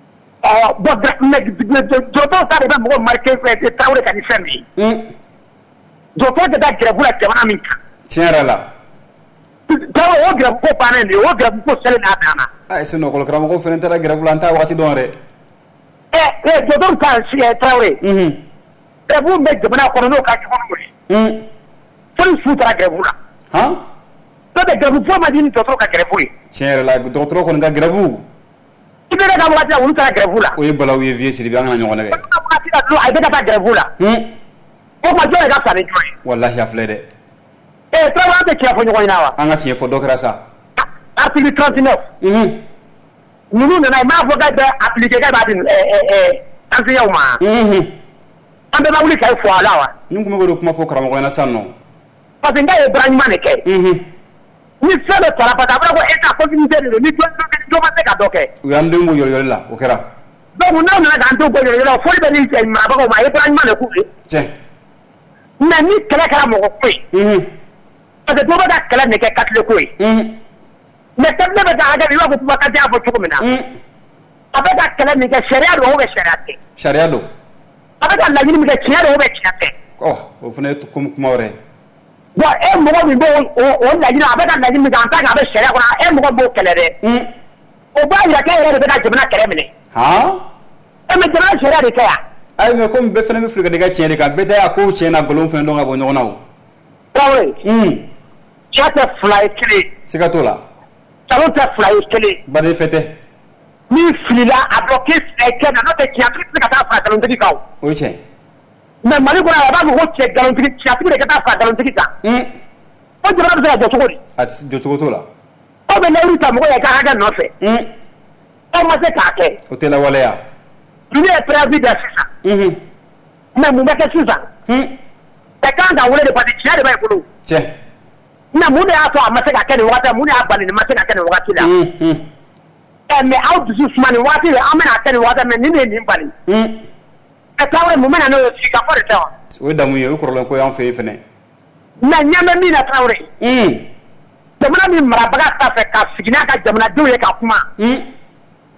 Ɔ bɔn mais dɔgɔtɔrɔ ta de bɛ mɔgɔ marqué fɛ Tarawele ka ni fɛn min ye. Un. Dɔgɔtɔrɔ tɛ taa grève la jamana min kan. Tiɲɛ yɛrɛ la. Tarawele o grève ko bannen de ye o grève ko seli n'a dan na. Ayi sinon école karamɔgɔw fɛnɛ taara grève la an t'a waati dɔn yɛrɛ. Ɛ ɛ dɔgɔtɔrɔ ta si Tarawele. Unhun. Grève min bɛ jamana kɔnɔ n'o ka jugu n'o ye. Un. Foli su taara grève la. Han. N'o tɛ grève foyi ma di ni dɔgɔtɔrɔ ka grève ye. Tiɲɛ yɛrɛ la dɔgɔtɔrɔ kɔni ka grève. I bɛ ka waati la olu taara grève la. O ye balawu ye vieux Sidibé an kana ɲɔgɔn nɛgɛ. Waati la dɔrɔn a bɛ ka taa grève la. Un. O ma jɔn de ka fisa ni jɔn ye. Walahi a filɛ dɛ. Ee Tarawele an tɛ tiɲɛ fɔ ɲɔgɔn ɲɛna wa. An ka tiɲɛ fɔ dɔ kɛra sa. Article trente-neuf. Unhun. Ninnu nana i m'a fɔ k'a bɛ appliquer k'a b'a di enseignants ma. Unhun. An bɛɛ ma wuli k'a fɔ a la wa. Ni kun bɛ k'o kuma fɔ karamɔgɔ ɲɛna sisan nɔ. Parce que n k'a ye baara ɲuman de kɛ. Unhun. Ni fɛn dɔ sɔrɔla parce que a fɔra ko État continuité de don ni dɔ ma se ka dɔ kɛ. U y'an den bɔ yɔrɔ la o kɛra. Donc n'aw nana k'an to bɔ yɔrɔ la foli bɛ ni marabagaw ma a ye baara ɲuman de k'u ye. Tiɲɛ. Mais ni kɛlɛ kɛra mɔgɔ ko ye. Unhun. Parce que dɔw bɛ ka kɛlɛ de kɛ Katile ko ye. Unhun. Mais Katile bɛ ka hakɛ i b'a fɔ Bouba Kante y'a fɔ cogo min na. Un. A bɛ ka kɛlɛ min kɛ sariya don ou bien sariya tɛ. Sariya don. A bɛ ka laɲini min kɛ tiɲɛ don ou bien tiɲɛ tɛ. Ɔ o fana ye kuma wɛrɛ ye. Bon e mɔgɔ min b'o o laɲini a bɛ ka laɲini min kɛ en tant que a bɛ sariya kɔnɔ e mɔgɔ b'o kɛlɛ dɛ. Un. O b'a yira k'e yɛrɛ de bɛ ka jamana kɛlɛ minɛ. Han. E mais jamana sariya de kɛ yan. Ayi mais comme bɛɛ fana bɛ fili ka n'i ka tiɲɛ de kan bɛɛ tɛ a kow tiɲɛ na nkalon fɛnɛ dɔn ka bɔ ɲɔgɔn na o. Tarawele. Un. Tiɲɛ tɛ fila ye kelen. Siga t'o la. Nkalon tɛ fila ye kelen. Baden fɛ tɛ. N'i filila a dɔn k'i fila ye kelen na n'o tɛ tiɲɛtigi tɛ se ka taa fara nkalonntigi kan o. O ye tiɲɛ. Mais Mali kɔnɔ a b'a fɔ ko cɛ nkalonntigi tiɲɛtigi de ka taa fara nkalonntigi kan. Un. O jamana bɛ se ka jɔ cogo di. A jɔ cogo t'o la. Aw bɛ layiru ta mɔgɔ ye ka hakɛ nɔfɛ. Un. Aw ma se k'a kɛ. O tɛ lawaleya. Ninnu ye préavis da sisan. Unhun. Mais mun bɛ kɛ sisan. Un. Ɛ kan ka wele de parce que tiɲɛ de b'a bolo. Tiɲɛ. Mais mun de y'a to a ma se ka kɛ nin waati mun de y'a bali nin ma se ka kɛ nin waati la. Unhun. Ɛ mais aw dusu suma nin waati de an bɛna kɛ nin waati mais nin de ye nin bali. Un. Ɛ Tarawele mun bɛna n'o ye sigi ka fɔ de tɛ wa. O ye damu ye o ye kɔrɔlen ko y'an fɛ yen fɛnɛ. Mais ɲɛ bɛ min na Tarawele. Un. Jamana min marabaga t'a fɛ ka sigi n'a ka jamanadenw ye ka kuma. Un.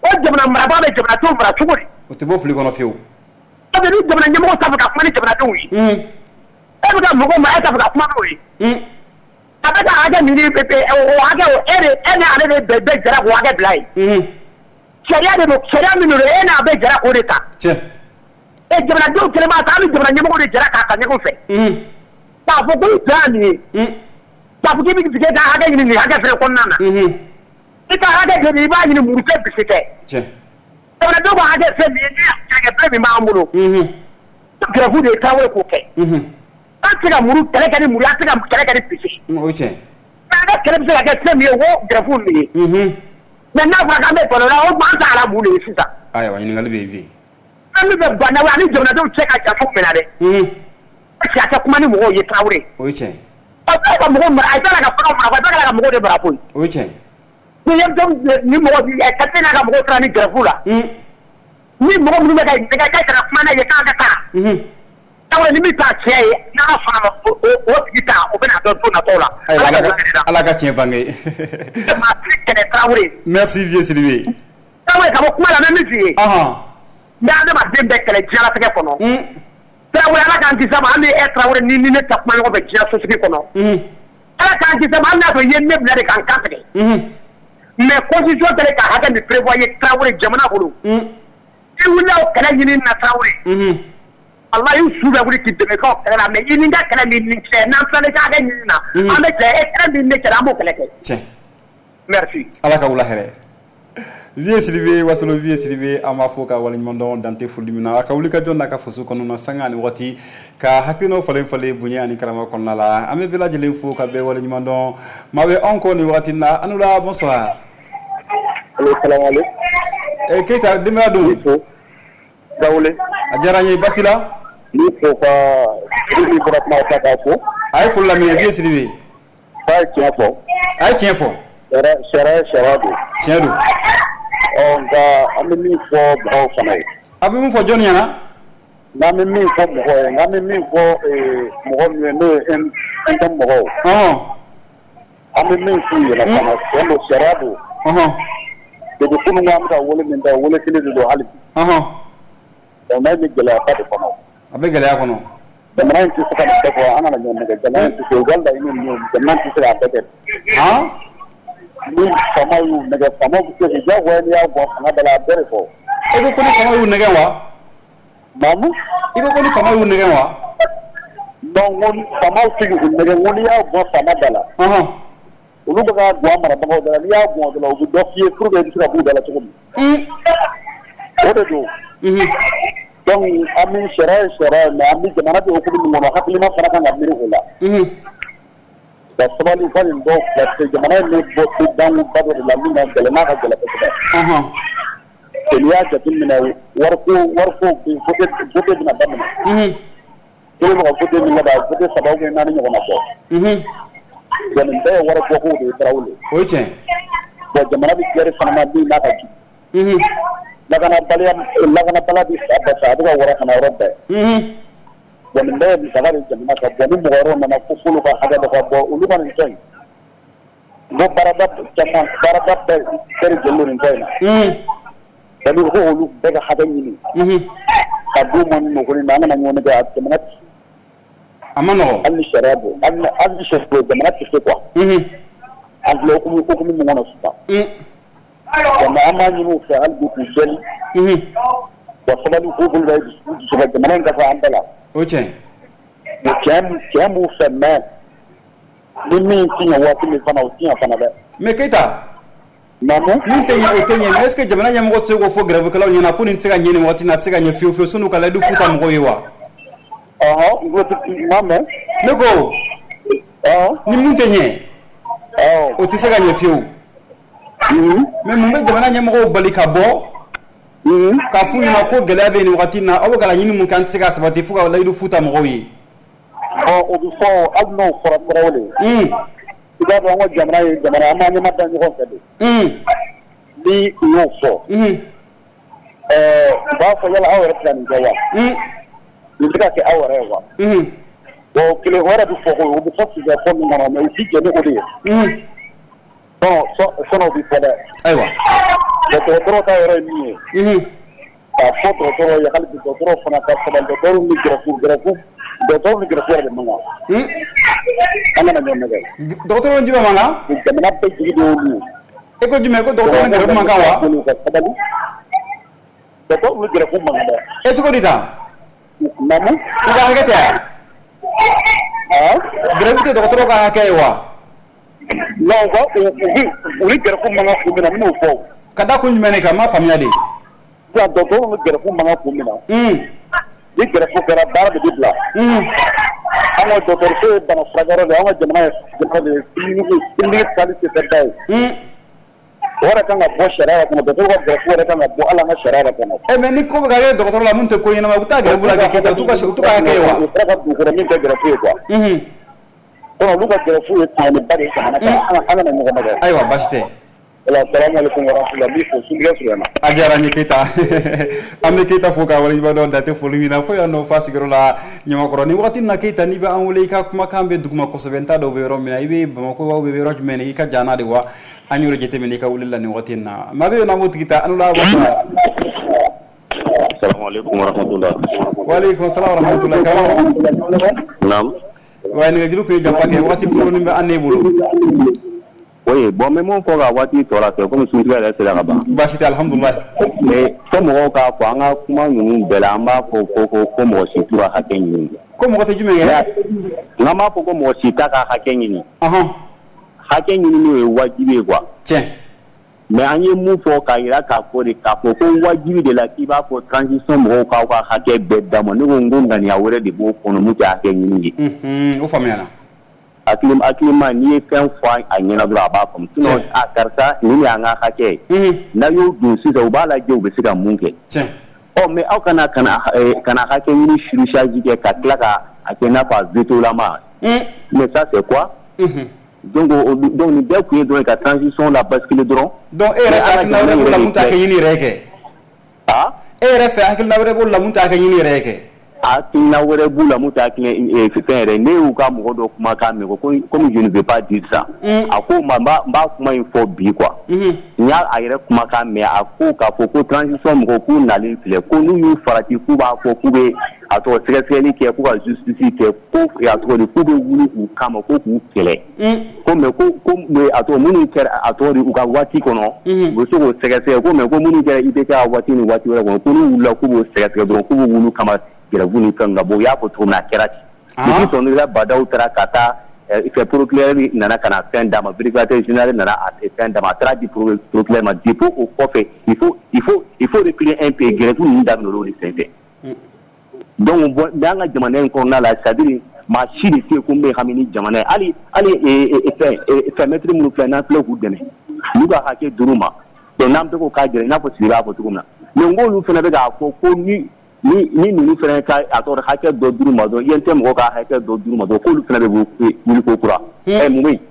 o jamana marabaa bɛ jamanadenw mara cogo di o tɛ bɔ fili kɔnɔ fiyewu parce que ni jamana ɲɛmɔgɔ t'a fɛ ka kuma ni jamanadenw ye e bɛ ka mɔgɔw ma e t'a fɛ ka kuma n'o ye a bɛ ka hakɛ min o hakɛ o e de e ni ale de bɛ jara k'o hakɛ bila yen sariya de don sariya min don e n'a bɛ jara o de ta e jamanadenw kelen b'a ta hali jamana ɲɛmɔgɔ de jara k'a ta ɲɔgɔn fɛ k'a fɔ ko i jara nin ye k'a fɔ k'i bɛ tigɛ ka hakɛ ɲini nin hakɛ fɛnɛ kɔnɔna na i ka hakɛ de i b'a ɲini muru tɛ bisi tɛ jamanadenw ka hakɛ fɛn min ye ni kɛlɛkɛ min b'an bolo grève de ye Traoré k'o kɛ an tɛ se ka muru kɛlɛ kɛ ni muru an tɛ se ka kɛlɛ kɛ ni bisi an ka kɛlɛ bɛ se ka kɛ fɛn min ye o grève nin ye mais n'a fɔra k'an bɛ balo la o b'an ta ala mun de ye sisan ayiwa ɲininkali bɛ yen bi an bɛ bɛn bana ani jamanadenw cɛ ka jan cogo min na dɛ parce que a tɛ kuma ni mɔgɔw ye Traoré o ye tiɲɛ a tɛ ka mɔgɔw mara a tɛ ka fɛnw mara a tɛ ka mɔgɔw de mara koyi o ye tiɲɛ ni ni mɔgɔ ka tɛ n'a ka mɔgɔw taara ni grève la ni mɔgɔ minnu bɛ ka nɛgɛ ka kuma n'a ye k'an ka taa Traoré ni min t'a cɛ ye n'a fana o tigi ta o bɛna dɔn don natɔw la ala ka tiɲɛ bange maa ti kɛlɛ Traoré merci vieux Sidibé Traoré ka bɔ kuma la n bɛ min f'i ye n bɛ adamaden bɛɛ kɛlɛ diɲɛlatigɛ kɔnɔ Traoré ala k'an kisi a ma hali e Traoré ni ni ne ta kuma ɲɔgɔn fɛ diɲɛ sosigi kɔnɔ ala k'an kisi a ma hali n'a sɔrɔ i ye ne bila de k'an kan tigɛ mais constitution tɛ ka hakɛ min prévoit ye Traoré jamana bolo i wulila o kɛlɛ ɲini na Traoré Allah y'u su bɛ wuli k'i dɛmɛ k'aw kɛlɛ la mais i ni n ka kɛlɛ min ni cɛ n'an filɛ ka hakɛ ɲini na an bɛ cɛ e kɛlɛ min ne kɛlɛ an b'o kɛlɛ kɛ tiɲɛ merci ala ka wula hɛrɛ vieux Sidibé Wasolo vieux Sidibé an b'a fɔ ka waleɲuman dɔn dante foli min na a ka wuli ka jɔ n'a ka faso kɔnɔna sanga ani waati ka hakilinaw falen falen bonya ani karama kɔnɔna la an bɛ bɛɛ lajɛlen fo ka bɛɛ waleɲuman dɔn maa bɛ anw kɔ nin wagati in na anu la bonsoir eh Keita denbaya don Dawule a diyara n ye basi la ni fo ka ni fɔra kuma ta k'a fɔ a ye foli laminɛ vieux Sidibé a ye tiɲɛ fɔ a ye tiɲɛ fɔ sariya ye sariya don tiɲɛ don ɔ nka an bɛ min fɔ mɔgɔw fana ye a bɛ min fɔ jɔnni ɲɛna n'an bɛ min fɔ mɔgɔ ye n'an bɛ min fɔ mɔgɔ min ye n'o ye n tɛ mɔgɔw an bɛ min f'u ɲɛna fana tiɲɛ don sariya don depuis kunun an bɛ ka wele min da wele kelen de don hali bi jamana in bɛ gɛlɛyaba de kɔnɔ a bɛ gɛlɛya kɔnɔ jamana in tɛ se ka nin bɛɛ fɔ an kana ɲɔgɔn nɛgɛ jamana in tɛ se o ka laɲini ninnu jamana tɛ se k'a bɛɛ kɛ ni faamaw y'u nɛgɛ faamaw bɛ se k'u diyagoya n'i y'a bɔ fanga da la a bɛɛ de fɔ e ko ko ni faamaw y'u nɛgɛ wa maamu i ko ko ni faamaw y'u nɛgɛ wa donc ko faamaw tɛ k'u nɛgɛ ko n'i y'a bɔ faama da la olu bɛ ka bɔ marabagaw da la n'i y'a bɔ da la u bɛ dɔ f'i ye pour que i bɛ se ka b'u da la cogo min o de don donc an bɛ sariya ye sariya mais an bɛ jamana de hukumu min kɔnɔ hakilima fana kan ka miiri o la ka sabali ka nin dɔw parce que jamana in bɛ bɔ ko danguba dɔ de la min ka gɛlɛn n'a ka gɛlɛn kosɛbɛ n'i y'a jateminɛ wariko wariko bɛ vote vote bɛna daminɛ kelen bɛ ka vote min laban vote saba ou bien naani ɲɔgɔn na bɔ donc nin bɛɛ ye waribɔkow de ye Traoré o ye tiɲɛ bon jamana bɛ gɛrɛ fana ma min n'a ka jugu lakanabaliya lakanabala bɛ sa bɛɛ fɛ a bɛ ka wara kana yɔrɔ bɛɛ bon nin bɛɛ ye musaka de jamana kan bon ni mɔgɔ wɛrɛw nana ko f'olu ka hakɛ dɔ ka bɔ olu ka nin fɛn in n ko baarada caman baarada bɛɛ bɛɛ de jɔlen don nin fɛn in na c'est-à-dire ko olu bɛɛ ka hakɛ ɲini ka d'u ma nin nɔgɔnin na an kana ɲɔgɔn nɛgɛ a jamana a ma nɔgɔn hali ni sariya don hali ni hali ni sariya don jamana tɛ se quoi an filɛ hukumu hukumu min kɔnɔ sisan donc an b'a ɲini u fɛ hali bi k'u deli wa sabali k'u bolo da dusu ka jamana in dafa an bɛɛ la o ye tiɲɛ mais tiɲɛ tiɲɛ b'u fɛ mais ni min ti ɲɛ waati min fana o ti ɲɛ fana dɛ mais Keita maamu min tɛ ɲɛ o tɛ ɲɛ mais est ce que jamana ɲɛmɔgɔ tɛ se k'o fɔ grèvekɛlaw ɲɛna ko nin tɛ se ka ɲɛ nin waati in na a tɛ se ka ɲɛ fiyewu fiyewu sani u ka layidu f'u ta mɔgɔw ye wa ɔhɔn n ko n m'a mɛn ne ko ni min tɛ ɲɛ o tɛ se ka ɲɛ fiyewu mais mun bɛ jamana ɲɛmɔgɔw bali ka bɔ k'a f'u ɲɛna ko gɛlɛya bɛ nin wagati in na aw bɛ ka laɲini mun kɛ an tɛ se ka sabati fo ka layidu f'u ta mɔgɔw ye ɔ o bɛ fɔ hali n'o fɔra Traoré i b'a dɔn an ka jamana ye jamana an b'a ɲɛma da ɲɔgɔn fɛ de ni u y'o fɔ ɛɛ u b'a fɔ yala aw yɛrɛ tɛ ka nin kɛ wa nin bɛ ka kɛ aw yɛrɛ ye wa bon kelen wɛrɛ bɛ fɔ ko o bɛ fɔ sigikafɔ min kɔnɔ mais u ti jɛ ni o de ye bon sɔnni o bɛ fɔ dɛ ayiwa dɔgɔtɔrɔ ka yɔrɔ ye min ye k'a fɔ dɔgɔtɔrɔ ye hali bi dɔgɔtɔrɔ fana ka sabali dɔgɔtɔrɔw ni gɛrɛfu gɛrɛfu dɔgɔtɔrɔw ni gɛrɛfu yɛrɛ de man kan an kana ɲɔgɔn nɛgɛ dɔgɔtɔrɔ jumɛn man kan jamana bɛɛ jigi de y'olu ye e ko jumɛn ko dɔgɔtɔrɔ ni gɛrɛfu man kan wa sabali dɔgɔtɔrɔw ni gɛrɛfu man kan dɛ e cogo di tan maamu u ka hakɛ tɛ gɛrɛfu tɛ dɔgɔtɔrɔ ka hakɛ ye wa non u ni gɛrɛfu man kan kun min na n bɛn'o fɔ ka da kun jumɛn de kan n ma faamuya de sisan dɔgɔtɔrɔw ni gɛrɛfu man kan kun min na ni gɛrɛfu kɛra baara de bɛ bila an ka dɔgɔtɔrɔso ye bana furakɛyɔrɔ de ye an ka jamana ye jamana de ye clinique tali tɛ fɛn ba ye o yɛrɛ kan ka bɔ sariya kɔnɔ dɔgɔtɔrɔw ka gɛrɛfu yɛrɛ kan ka bɔ hali an ka sariya kɔnɔ ɛ mais ni ko bɛ ka kɛ dɔgɔtɔrɔ la mun tɛ ko ɲɛnama u bɛ taa gɛrɛfu la kɛ kɛta u t'u ka hakɛ ye wa u sera ka dugukɔrɔ min tɛ gɛrɛfu ye quoi donc olu ka gɛrɛfu ye taɲaniba de ye jamana kan an kana ɲɔgɔn nɛgɛ ayiwa baasi tɛ Assalamualaikum warahmatullahi wabarakatuh. A diyara n ye Keyita an bɛ Keyita fo k'a waleɲuman dɔn dante foli min na fo yan nɔ fa sigiyɔrɔ la Ɲamakɔrɔ ni wagati na Keyita n'i bɛ an wele i ka kumakan bɛ duguma kosɛbɛ n t'a dɔn u bɛ yɔrɔ min na i bɛ Bamakɔ wa u bɛ yɔrɔ jumɛn i ka jan n'a de wa an y'o jateminɛ i ka wele la nin wagati in na maa bɛ yen n'an b'o tigi ta an la Assalamualaikum warahmatullahi wabarakatuh. Waalaikum salam warahmatullahi wabarakatuh. Naam. Waaye nɛgɛjuru kun ye janfa kɛ wagati kunkurunin bɛ an ne bolo. Oui, bon, mais mon fɔ ka waati tɔ la kɛ komi suntigɛ yɛrɛ sera ka ban. Baasi tɛ alhamdulilayi. Mais fɔ mɔgɔw k'a fɔ an ka kuma ninnu bɛɛ la an b'a fɔ ko ko ko mɔgɔ si t'u ka hakɛ ɲini. Ko mɔgɔ tɛ jumɛn kɛ? N'an b'a fɔ ko mɔgɔ si t'a ka hakɛ ɲini. Ɔhɔn. Hakɛ ɲinini ye wajibi ye quoi. Tiɲɛ. Mais an ye mun fɔ k'a jira k'a fɔ de k'a fɔ ko wajibi de la k'i b'a fɔ transition mɔgɔw k'aw ka hakɛ bɛɛ d'a ma ne ko n ko ŋaniya wɛrɛ de b'o kɔnɔ mun tɛ hakɛ ɲini ye. Unhun o faamuyana. Hakili hakilima n'i ye fɛn fɔ a ɲɛna dɔrɔn a b'a faamu sinon a karisa nin de y'an ka hakɛ ye n'a y'o don sisan u b'a lajɛ u bɛ se ka mun kɛ ɔ mais aw kana kana kana hakɛ ɲini surcharge kɛ ka tila ka a kɛ i n'a fɔ a veto lama mais ça c'est quoi donc donc nin bɛɛ kun ye dɔrɔn ka transition la basculer dɔrɔn donc e yɛrɛ hakilina wɛrɛ b'o la mun t'a kɛ ɲini yɛrɛ kɛ ah e yɛrɛ fɛ hakilina wɛrɛ b'o la mun t'a kɛ ɲini yɛrɛ kɛ hakilina wɛrɛ b'u la mun t'a kɛ fɛn yɛrɛ ne y'u ka mɔgɔ dɔ kumakan mɛn ko comme je ne veux pas dire ça a ko ma n b'a kuma in fɔ bi quoi n y'a a yɛrɛ kumakan mɛn a ko k'a fɔ ko transition mɔgɔw k'u nalen filɛ ko n'u y'u farati k'u b'a fɔ k'u bɛ a tɔgɔ sɛgɛsɛgɛli kɛ k'u ka justice kɛ ko a tɔgɔ de k'u bɛ wuli u kama ko k'u kɛlɛ ko mais ko ko a tɔgɔ minnu kɛra a tɔgɔ de u ka waati kɔnɔ u bɛ se k'o sɛgɛsɛgɛ ko mais ko minnu kɛra I B K ka waati ni waati wɛrɛ kɔnɔ ko n'u wulila k'u b'o sɛgɛsɛgɛ dɔrɔn k'u bɛ wuli kama gɛrɛfu ni fɛn ka bɔ u y'a fɔ cogo min na a kɛra ten depuis sɔnni badaw taara ka taa fɛ procureur nana ka na fɛn d'a ma vérificateur général nana a fɛn d'a ma a taara di procureur ma depuis o kɔfɛ il faut il faut il faut reculer un peu gɛrɛfu ninnu daminɛ o de senfɛ donc bon mais an ka jamana in kɔnɔna la c'est à dire maa si de se ko n bɛ hami ni jamana ye hali hali fɛn fɛn mɛtiri minnu filɛ n'an filɛ k'u dɛmɛ n'u ka hakɛ d'olu ma donc n'an bɛ k'o k'a jira i n'a fɔ Sidibe y'a fɔ cogo min na mais n k'olu fana bɛ k'a fɔ ko ni ni ni ninnu fana ka a tɔgɔ hakɛ dɔ d'u ma dɔrɔn I N T mɔgɔw ka hakɛ dɔ d'u ma dɔrɔn k'olu fana bɛ wuli ko kura ɛ mun bɛ yen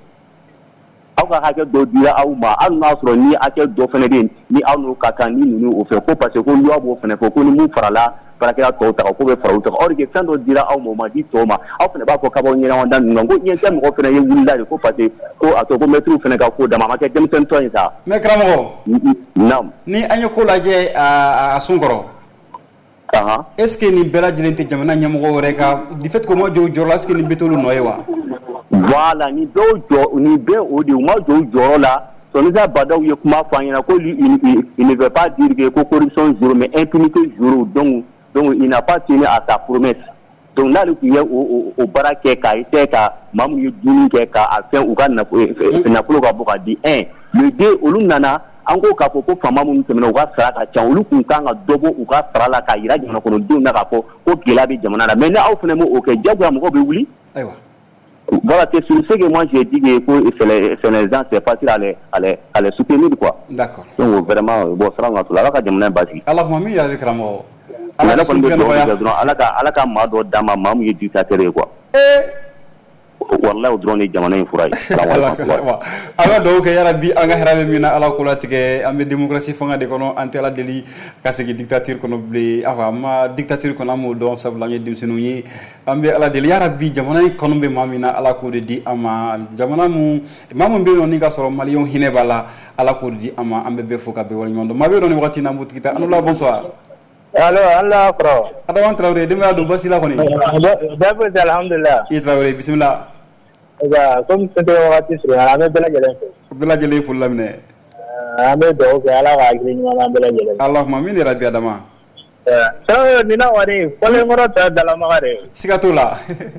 aw ka hakɛ dɔ dira aw ma hali n'a sɔrɔ ni hakɛ dɔ fana bɛ yen ni aw n'o ka kan ni ninnu o fɛ ko parce que ko loi b'o fana fɔ ko ni mun farala baarakɛla tɔw ta ko bɛ fara u ta or que fɛn dɔ dira aw ma o ma di tɔw ma aw fana b'a fɔ k'a b'aw ɲɛnabɔ ninnu na ko I N T mɔgɔ fana ye wulila de ko parce que ko a tɔ ko mɛtiriw fana ka ko dama a ma kɛ denmisɛnnin tɔ ye sa. mais karamɔgɔ. naam. ni an ye ko lajɛ a sun kɔrɔ. est ce que nin bɛɛ lajɛlen tɛ jamana ɲɛmɔgɔ wɛrɛ ka du fait que u ma jɔ u jɔyɔrɔ la est ce que nin bɛ t'olu nɔ ye wa. voilà nin bɛɛ jɔ nin bɛɛ o de u ma jɔ u jɔyɔrɔ la Sonisa Badaw ye kuma fɔ an ɲɛna ko il ne veut pas dire que ko corruption zéro mais impunité zéro donc donc il n'a pas tenu à sa promesse donc n'ale tun ye o o baara kɛ k'a essayer ka maa minnu ye dumuni kɛ k'a fɛn u ka nafolo ka bɔ ka di un le deux olu nana an ko k'a fɔ ko faama minnu tɛmɛna u ka sara ka ca olu tun kan ka dɔ bɔ u ka sara la k'a jira jamana kɔnɔdenw na k'a fɔ ko gɛlɛya bɛ jamana la mais ni aw fana m'o kɛ diyagoya mɔgɔw bɛ wuli. Ayiwa. Voilà, c'est sur ce que moi j'ai dit que c'est les, c'est les gens, c'est facile à les, à les, à les soutenir quoi. D'accord. Donc vraiment, bon, ça va, ça va, ça va, basi. Allah m'a mis avec la mort. Allah ka Allah ka Allah ka maa dɔ d'a ma maa min ye dictateur ye quoi. Eh, wallahi drone jamana in furai ala do ke yara bi anga herabe mina ala kula tige ambe démocratie fanga de kono antela deli kasigi dictature kono ble afa ma dictature kono mo do sabla ngi dim sinu ni ambe ala deli yara bi jamana kono be mamina ala ko de di ama jamana mu mamu be no ni ga soro malion hine bala ala ko di ama ambe be foka be wala nyondo mabe do ni wakati na mutikita anula bonsoir. Allo, Allah pro. Adawan Traoré demi adu basila koni. Dapo alhamdulillah. I Traoré bismillah. Ega comme c'était wakati sur ala me bela jelen. Bela jelen fulla mine. Ame do ko ala ga agri ni wala bela jelen. Allahumma min rabbi adama. Eh, so ni na wari pole ngoro ta dala magare. Sikatula.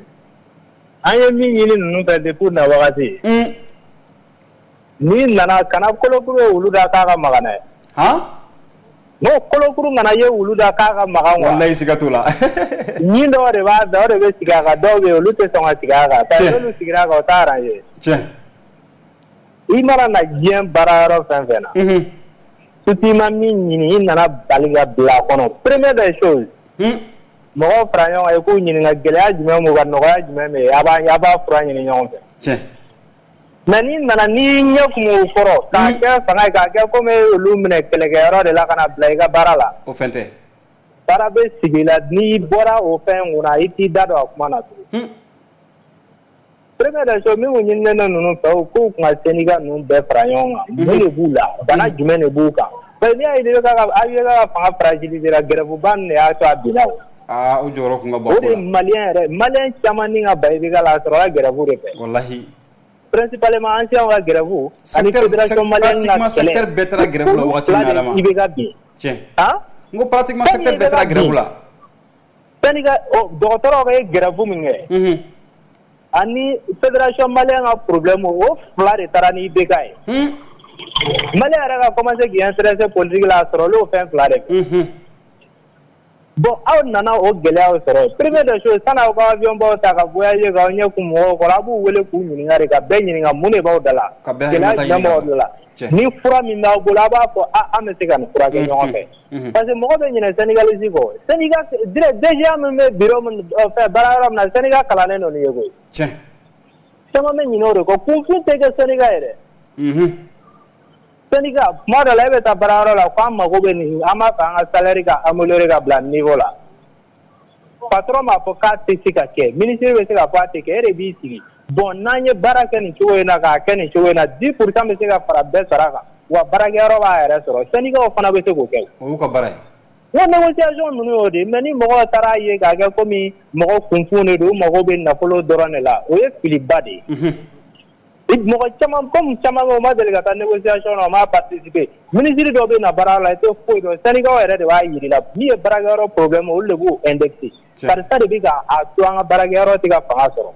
Aye mi yini nunu ta de pour na wakati. Hmm. Ni nana kana kolo kuro ulu da ka ga magana. Ha? No kolo kuru ngana ye ulu da ka ga maganwa wallahi sigatula ni do re ba do re be siga ga do be ulu te songa siga ga ta ulu siga ga ta ra ye che imara na jem bararo fanfena mhm tuti ma mi ni ni na baliga bla kono première des choses hm mo frayon ay ko ni nga gele ajme mo ga no ga ajme me aba aba fra ni nyon fe che nani nana ni nyakumu foro ka ke fanga ka ke ko me lumne kelege ro de la kana blaiga barala o fente barabe sigila ni bora o fen una iti dado akuma tu hmm premier so mi woni nena nunu fa ko ko seniga nu be frayonga ni bula bana jumene buka ba ni ay de ka ayi ka fanga fragiliser la grevu ban ne aso abila ah o joro ko ngaba ko malien re malien chamani nga baybi la so la grevu re wallahi principalement ancien wa grevu ani fédération malienne na secteur betra grevu la wakati na dama ibega bi tiens ah ngo pratiquement secteur betra grevu la seniga o docteur ga grevu minge mhm ani fédération malienne a problème o fla de tarani ibega hmm malien ra commencer qui intéressé politique la sur le fin fla de mhm bon aw nana o gelea o soro première des choses sana ko avion bo ta ka voyager ga onye ku mo ko labu wele ku ni ngare ka be ni nga mune ba dala gelea na mo dala ni fura mi na go la ba ko a ame se kan fura ke nyon fe parce que mo be ni sénégalais ko sénégal dire déjà me bureau mon fait bararam na sénégal kala ne no ni yego tiens sama me ni no ko ku fu te ke sénégal ere mhm sénégal mo da lebe ta bararo la kwa ma go be ni ama ka nga salaire ka améliorer ka blan niveau la patron ma ko ka tisika ke ministre be se ka pa te ke ere bi sigi bon nanye baraka ni chuwe na ka ke ni chuwe na dix pour cent be se ka fara be saraka wa baraka ro ba ere soro sénégal o fana be se ko ke o ko baray wa négociation nu yo de meni mo ko tara ye ka ke komi mo ko kunfune do mo ko be na polo dorane la o ye filibade mhm mo chama comme chama mo ma delegata négociation no ma participer ministre do be na barala ete foi do sénégal ere de wa yiri la ni e baragaro problème o le bu indexé par ça de biga a to anga baragaro tiga fanga soro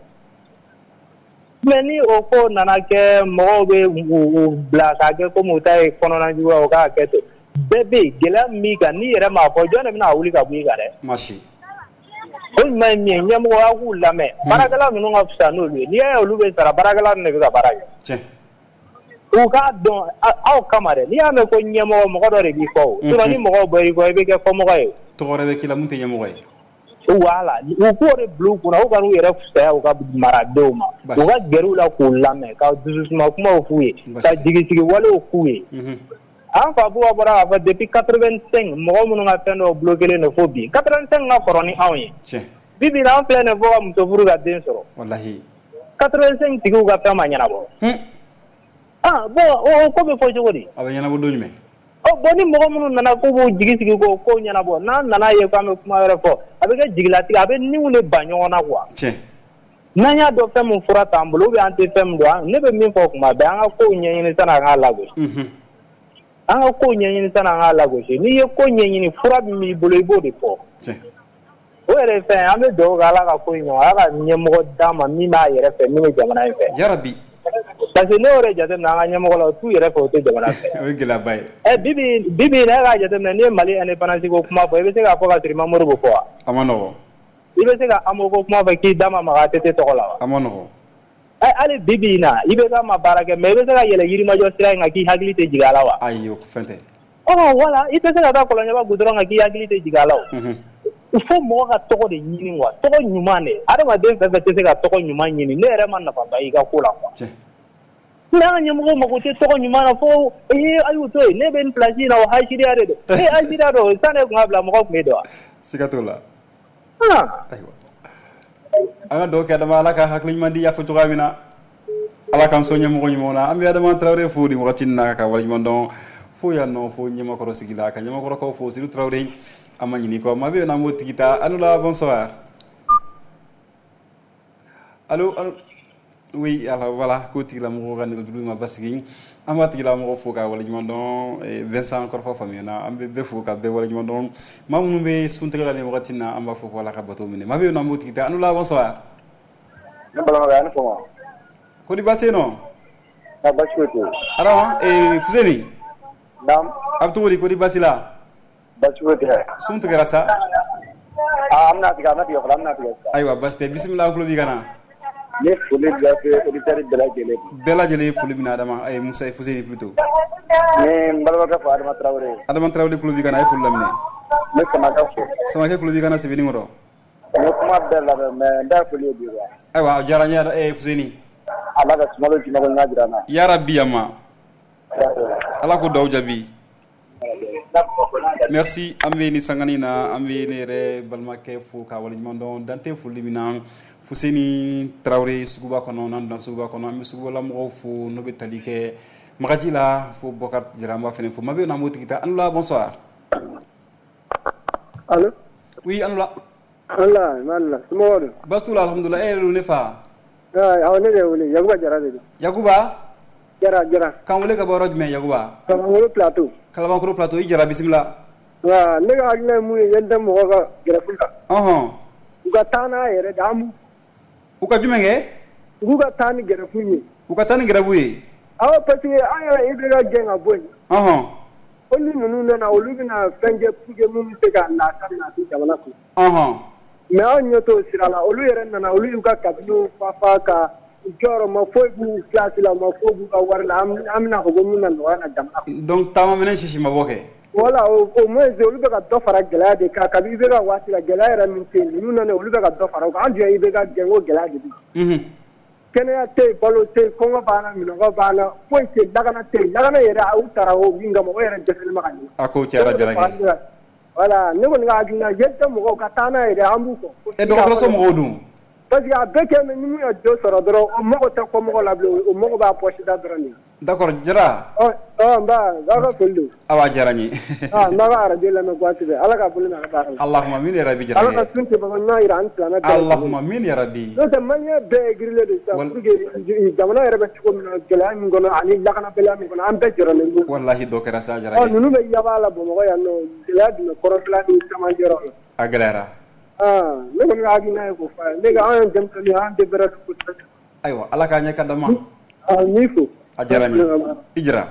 meni o ko nana ke mo be bla ka ke ko mo tay kono na juwa o ka ke to bebe gela mi ga ni ere ma ko jone na wuli ka bu ga de machi o ma mi nyamo wa ku la me baragala no nga fsa no le ni e olu be sara baragala ne be ga baraga tiens o ka don aw kamare ni ame ko nyamo mo ko do re bi ko to ni mo ko be ko be ke ko mo ko e to gore be kila munte nyamo ko o wala o ko re blue ko na o ka ru ere fsa o ka mara do ma o ka geru la ko la me ka dusu ma kuma o fuye ka digi sigi wala o fuye mhm an fa bu abara fa depuis quatre-vingt-cinq mo mo nga tendo bloquer le phobie quatre-vingt-cinq nga koroni awye tiens bibi na plein vo am to furu ga den soro wallahi quatre-vingt-cinq tigu ga ta manyana bo hmm ah bo o ko be fo jogodi aba nyana bo doni me o boni mo mo nana ko bo jigi sigi ko ko nyana bo na nana ye ko am kuma were fo abe ga jigila ti abe ni wule banyo na kwa tiens nanya do fem fura tambulo be ante fem do ne be min fo kuma be an ko nyenyi sana ga lago mhm an ko nyenyi sana ga lago ni ye ko nyenyi fura bi mi bolo ibo de fo tiens o yɛrɛ fɛ an bɛ dugawu kɛ ala ka ko in ɲɔgɔn ala ka ɲɛmɔgɔ d'a ma min b'a yɛrɛ fɛ min bɛ jamana in fɛ yarabi parce que ne yɛrɛ jateminɛ an ka ɲɛmɔgɔ la o t'u yɛrɛ fɛ o tɛ jamana fɛ o ye gɛlɛyaba ye ɛ bibi bibi ne k'a jateminɛ n'i ye mali indépendance ko kuma fɔ i bɛ se k'a fɔ ka sɔrɔ i ma Modibo fɔ wa a ma nɔgɔn i bɛ se ka Amadu ko kuma fɔ k'i da ma maga A T T tɔgɔ la wa a ma nɔgɔn ɛ hali bibi in na i bɛ k'a ma baara kɛ mais i bɛ se ka yɛlɛ yirimajɔ sira in kan k'i hakili tɛ jigin a la wa ayi o fɛn tɛ ɔ wala i tɛ se ka taa kɔlɔnjɛba goudron kan k'i hakili tɛ jigin a la o il faut mɔgɔ ka tɔgɔ de ɲini quoi tɔgɔ ɲuman de adamaden fɛn fɛn tɛ se ka tɔgɔ ɲuman ɲini ne yɛrɛ ma nafa ba i ka ko la quoi n'an ɲɛmɔgɔ mako tɛ tɔgɔ ɲuman na fo ee a y'u to yen ne bɛ nin place in na o haziriya de don ee haziriya don san ne kun ka bila mɔgɔ kun bɛ don wa siga t'o la ayiwa an ka dugawu kɛ adama ala ka hakili ɲuman di yafa cogoya min na ala k'an sɔn ɲɛmɔgɔ ɲumanw na an bɛ adama tarawele fo nin wagati in na ka waleɲuman dɔn fo yan nɔ fo ɲɛmakɔrɔ sigi la ka ɲɛmakɔrɔkaw fo Sidu Tarawele an ma ɲini kɔ maa bɛ yen n'an b'o tigi ta allo la bonsoir allo allo oui alors voilà k'o tigilamɔgɔ ka nɛgɛjuru ma basigi an b'a tigilamɔgɔ fo ka waleɲuman dɔn Vincent kɔrɔfɔ faamuyana an bɛ bɛɛ fo ka bɛɛ waleɲuman dɔn maa minnu bɛ suntigɛ la nin wagati in na an b'a fɔ ko ala ka bato minɛ maa bɛ yen n'an b'o tigi ta allo la bonsoir ne balimakɛ ani sɔgɔma kodi baasi yen nɔ a basi foyi tɛ adama Fuseni naam a bɛ cogo di kodi baasi la basi foyi tɛ sun tigɛra sa aa an bɛna tigɛ an bɛna tigɛ fɔlɔ an bɛna tigɛ sisan ayiwa basi tɛ bisimila an tulo b'i ka na ne foli bila se auditeurs bɛɛ lajɛlen bɛɛ lajɛlen ye foli minɛ adama ayi Musa Fuseni plutôt ne n balimakɛ fɔ Adama Tarawele adama Tarawele tulo b'i ka na a ye foli laminɛ ne Samakɛ fɔ Samakɛ tulo b'i ka na Sebenikɔrɔ ne kuma bɛɛ labɛn mais n t'a foli ye bi quoi ayiwa a diyara n ye ee Fuseni ala ka sumalo jinɛko ɲuman jira n na yarabi yama ala ko daw jaabi merci an bɛ ni sangani na an bɛ ne yɛrɛ balimakɛ fo ka waleɲuman dɔn dante foli min na Fuseni Tarawele suguba kɔnɔ n'an donna suguba kɔnɔ an bɛ sugubalamɔgɔw fo n'o bɛ tali kɛ magaji la fo Bɔkari Jara an b'a fɛnɛ fo maa bɛ yen n'an b'o tigi ta allo la bonsoir allo oui allo la ala ala somɔgɔw don baasi t'u la alhamdulilayi e yɛrɛ don ne fa awɔ ne de wele Yakuba Jara de don Yakuba Jara Jara k'an wele ka bɔ yɔrɔ jumɛn Yakuba Kalabankoro plateau Kalabankoro plateau i Jara bisimila wa ne ka hakilina ye mun ye ɲɛ tɛ mɔgɔ ka gɛrɛfu la ɔhɔn u ka taa n'a yɛrɛ de an u ka jumɛn kɛ u k'u ka taa ni gɛrɛfu ye u ka taa ni gɛrɛfu ye awɔ parce que an yɛrɛ i bɛ ka gɛn ka bɔ yen ɔhɔn ko ni ninnu nana olu bɛna fɛn kɛ pour que mun bɛ se ka lafiya na se jamana kɔnɔ ɔhɔn mais an ɲɛ t'o sira la olu yɛrɛ nana olu y'u ka kabiniw fa fa ka jɔyɔrɔ ma foyi b'u place la ma foyi b'u ka wari la an bɛna fɔ ko mun na nɔgɔya na jamana kɔnɔ donc taama minɛn sisi ma bɔ kɛ voilà au moins olu bɛ ka dɔ fara gɛlɛya de kan kabi i bɛ ka waati la gɛlɛya yɛrɛ min tɛ yen ninnu nana olu bɛ ka dɔ fara o kan an dun i bɛ ka gɛn ko gɛlɛya de bɛ kɛnɛya tɛ yen balo tɛ yen kɔngɔ b'an na minɔgɔ b'an na foyi tɛ yen lakana tɛ yen lakana yɛrɛ u taara o min kama o yɛrɛ dɛsɛlen bɛ ka ɲɛ a ko cayara Jalaki voilà ne kɔni ka hakilina je tɛ mɔgɔw ka taa n'a yɛrɛ an b'u kɔ e dɔgɔtɔrɔso mɔgɔw dun parce que a bɛɛ kɛ mɛ ni min ye jo sɔrɔ dɔrɔn o mɔgɔ tɛ kɔ mɔgɔ la bilen o mɔgɔ b'a poche da dɔrɔn de d'accord Jara ɔ ɔ n ba aw ka foli don awa diyara n ye ah n b'a ka radio lamɛn waati bɛɛ ala ka bolo n'a ka baara la Allahumma min ya rabbi Jara ala ka sun tɛ baga ɲuman yira an silamɛ bɛɛ Allahumma min ya rabbi n'o tɛ maliyɛn bɛɛ ye girilen de sisan pour que jamana yɛrɛ bɛ cogo min na gɛlɛya min kɔnɔ ani lakanabaliya min kɔnɔ an bɛɛ jɔrɔlen don wallahi dɔ kɛra sa Jara ɔ ninnu bɛ yaba la Bamakɔ yan nɔ gɛlɛya dun bɛ kɔrɔfila ni camancɛ yɔrɔ la a gɛlɛyara ah ne kɔni ka hakilina ye k'o fɔ a ye ne ka an ye denmisɛnnin ye an tɛ bɛrɛ dɔn kosɛbɛ ayiwa ala k'a ɲɛ ka dama ah n'i fo a diyara n ye i Jara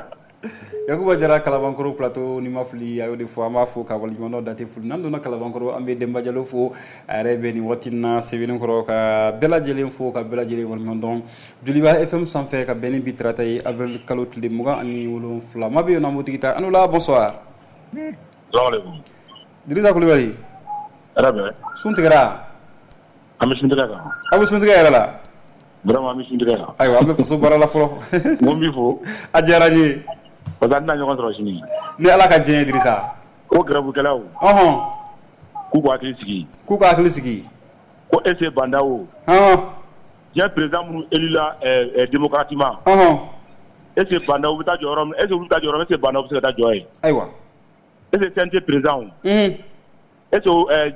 Yakuba Jara Kalabankoro plateau ni ma fili a y'o de fɔ an b'a fɔ ka waleɲuman dɔn dante foli n'an donna Kalabankoro an bɛ Denba Jalo fo a yɛrɛ bɛ nin waati in na Sebenikɔrɔ ka bɛɛ lajɛlen fo ka bɛɛ lajɛlen waleɲuman dɔn Joliba F M sanfɛ ka bɛn ni bi tarata ye avril kalo tile mugan ani wolonwula maa bɛ yen n'an b'o tigi ta an la bonsoir salamaleykum Dirisa Kulibali arabe sun tigɛra an bɛ sun tigɛ kan aw bɛ sun tigɛ yɛrɛ la vraiment an bɛ sun tigɛ kan ayiwa an bɛ faso baara la fɔlɔ mun b'i fo a diyara n ye parce que an tɛna ɲɔgɔn sɔrɔ sini ni ala ka diɲɛ ye Dirisa ko gɛrɛfukɛlaw ɔhɔn k'u k'u hakili sigi k'u ka hakili sigi ko est ce que banda o ɔhɔn diɲɛ président minnu élu la démocratiquement ɔhɔn est ce que banda u bɛ taa jɔ yɔrɔ min est ce que olu bɛ taa jɔ yɔrɔ min est ce que banda u bɛ se ka taa jɔ yen ayiwa est ce que C N T président o unhun est ce que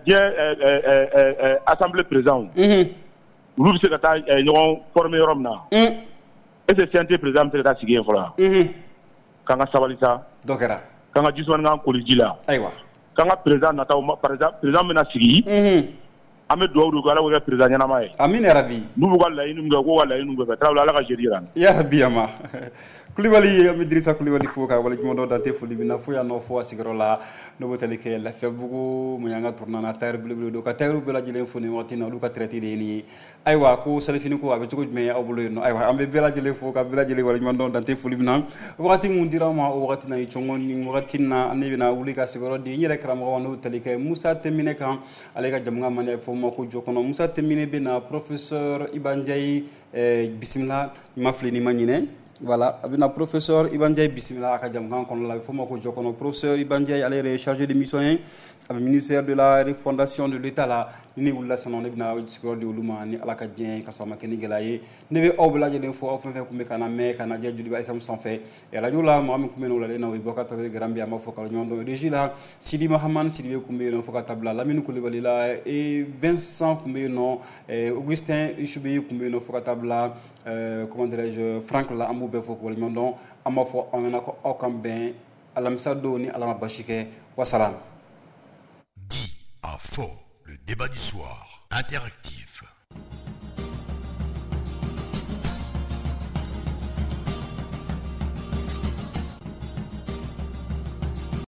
diɲɛ assemblée président o olu bɛ se ka taa ɲɔgɔn former yɔrɔ min na unhun est ce que C N T président bɛ se ka taa sigi yen fɔlɔ unhun k'an ka sabali sa dɔ kɛra k'an ka jisɔn k'an koli ji la ayiwa k'an ka président nataw par exemple président bɛna sigi unhun an bɛ dugawu de kɛ Ala k'o kɛ président ɲɛnama ye. Amin ya rabi. N'u b'u ka laɲini min kɛ k'o ka laɲini bɛɛ fɛ Tarawele Ala ka jɛn jira an na. Ya rabi ama. Kulibali an bɛ Dirisa Kulibali fo ka waleɲuman dɔn dante foli bɛ na fo yan nɔ fo a sigiyɔrɔ la n'o bɛ tali kɛ Lafiyabugu Muɲanga tournant na tailleur belebele don ka tailleur bɛɛ lajɛlen fo nin waati in na olu ka traité de ye nin ye ayiwa ko salifini ko a bɛ cogo jumɛn aw bolo yen nɔ ayiwa an bɛ bɛɛ lajɛlen fo ka bɛɛ lajɛlen waleɲuman dɔn dante foli bɛ na wagati mun dira ma o wagati na i cɔngɔn ni wagati na ne bɛna wuli ka sigiyɔrɔ di n yɛrɛ karamɔgɔ n'o tali kɛ Musa Tɛmɛnɛ kan ale ka jamukan man fɔ ma ko jɔ kɔnɔ Musa Tɛmɛnɛ bɛ na professeur Iba Ndiaye bisimila ni ma fili ni ma ɲinɛ. Voilà, abina professeur Iba Ndiaye bisimila ka jamukan kɔnɔ la fo ma ko jɔ kɔnɔ professeur Iba Ndiaye ale yɛrɛ chargé de mission ye a bɛ ministère de la refondation de l'état la ni ne wulila sisan ne bɛna sigiyɔrɔ di olu ma ni Ala ka diɲɛ ka sɔrɔ a ma kɛ ni gɛlɛya ye ne bɛ aw bɛɛ lajɛlen fo aw fɛn fɛn kun bɛ ka na mɛn ka na diya Joliba F M sanfɛ radio la mɔgɔ min kun bɛ yen o la ale na o ye Boubacar Touré Garambi an b'a fɔ ka ɲɔgɔn dɔn régie la Sidi Mahamani Sidibe kun bɛ yen nɔ fo ka taa bila Lamini Kulibali la et Vincent kun bɛ yen nɔ Augustin Isubeye kun bɛ yen nɔ fo ka taa bila comment dirais-je Franck la an b'u bɛɛ fɔ k'u waleɲuman dɔn an b'a fɔ aw ɲɛna ko aw kan bɛn alamisa don ni Ala ma basi kɛ wasalam. Dit à faux, le débat du soir interactif.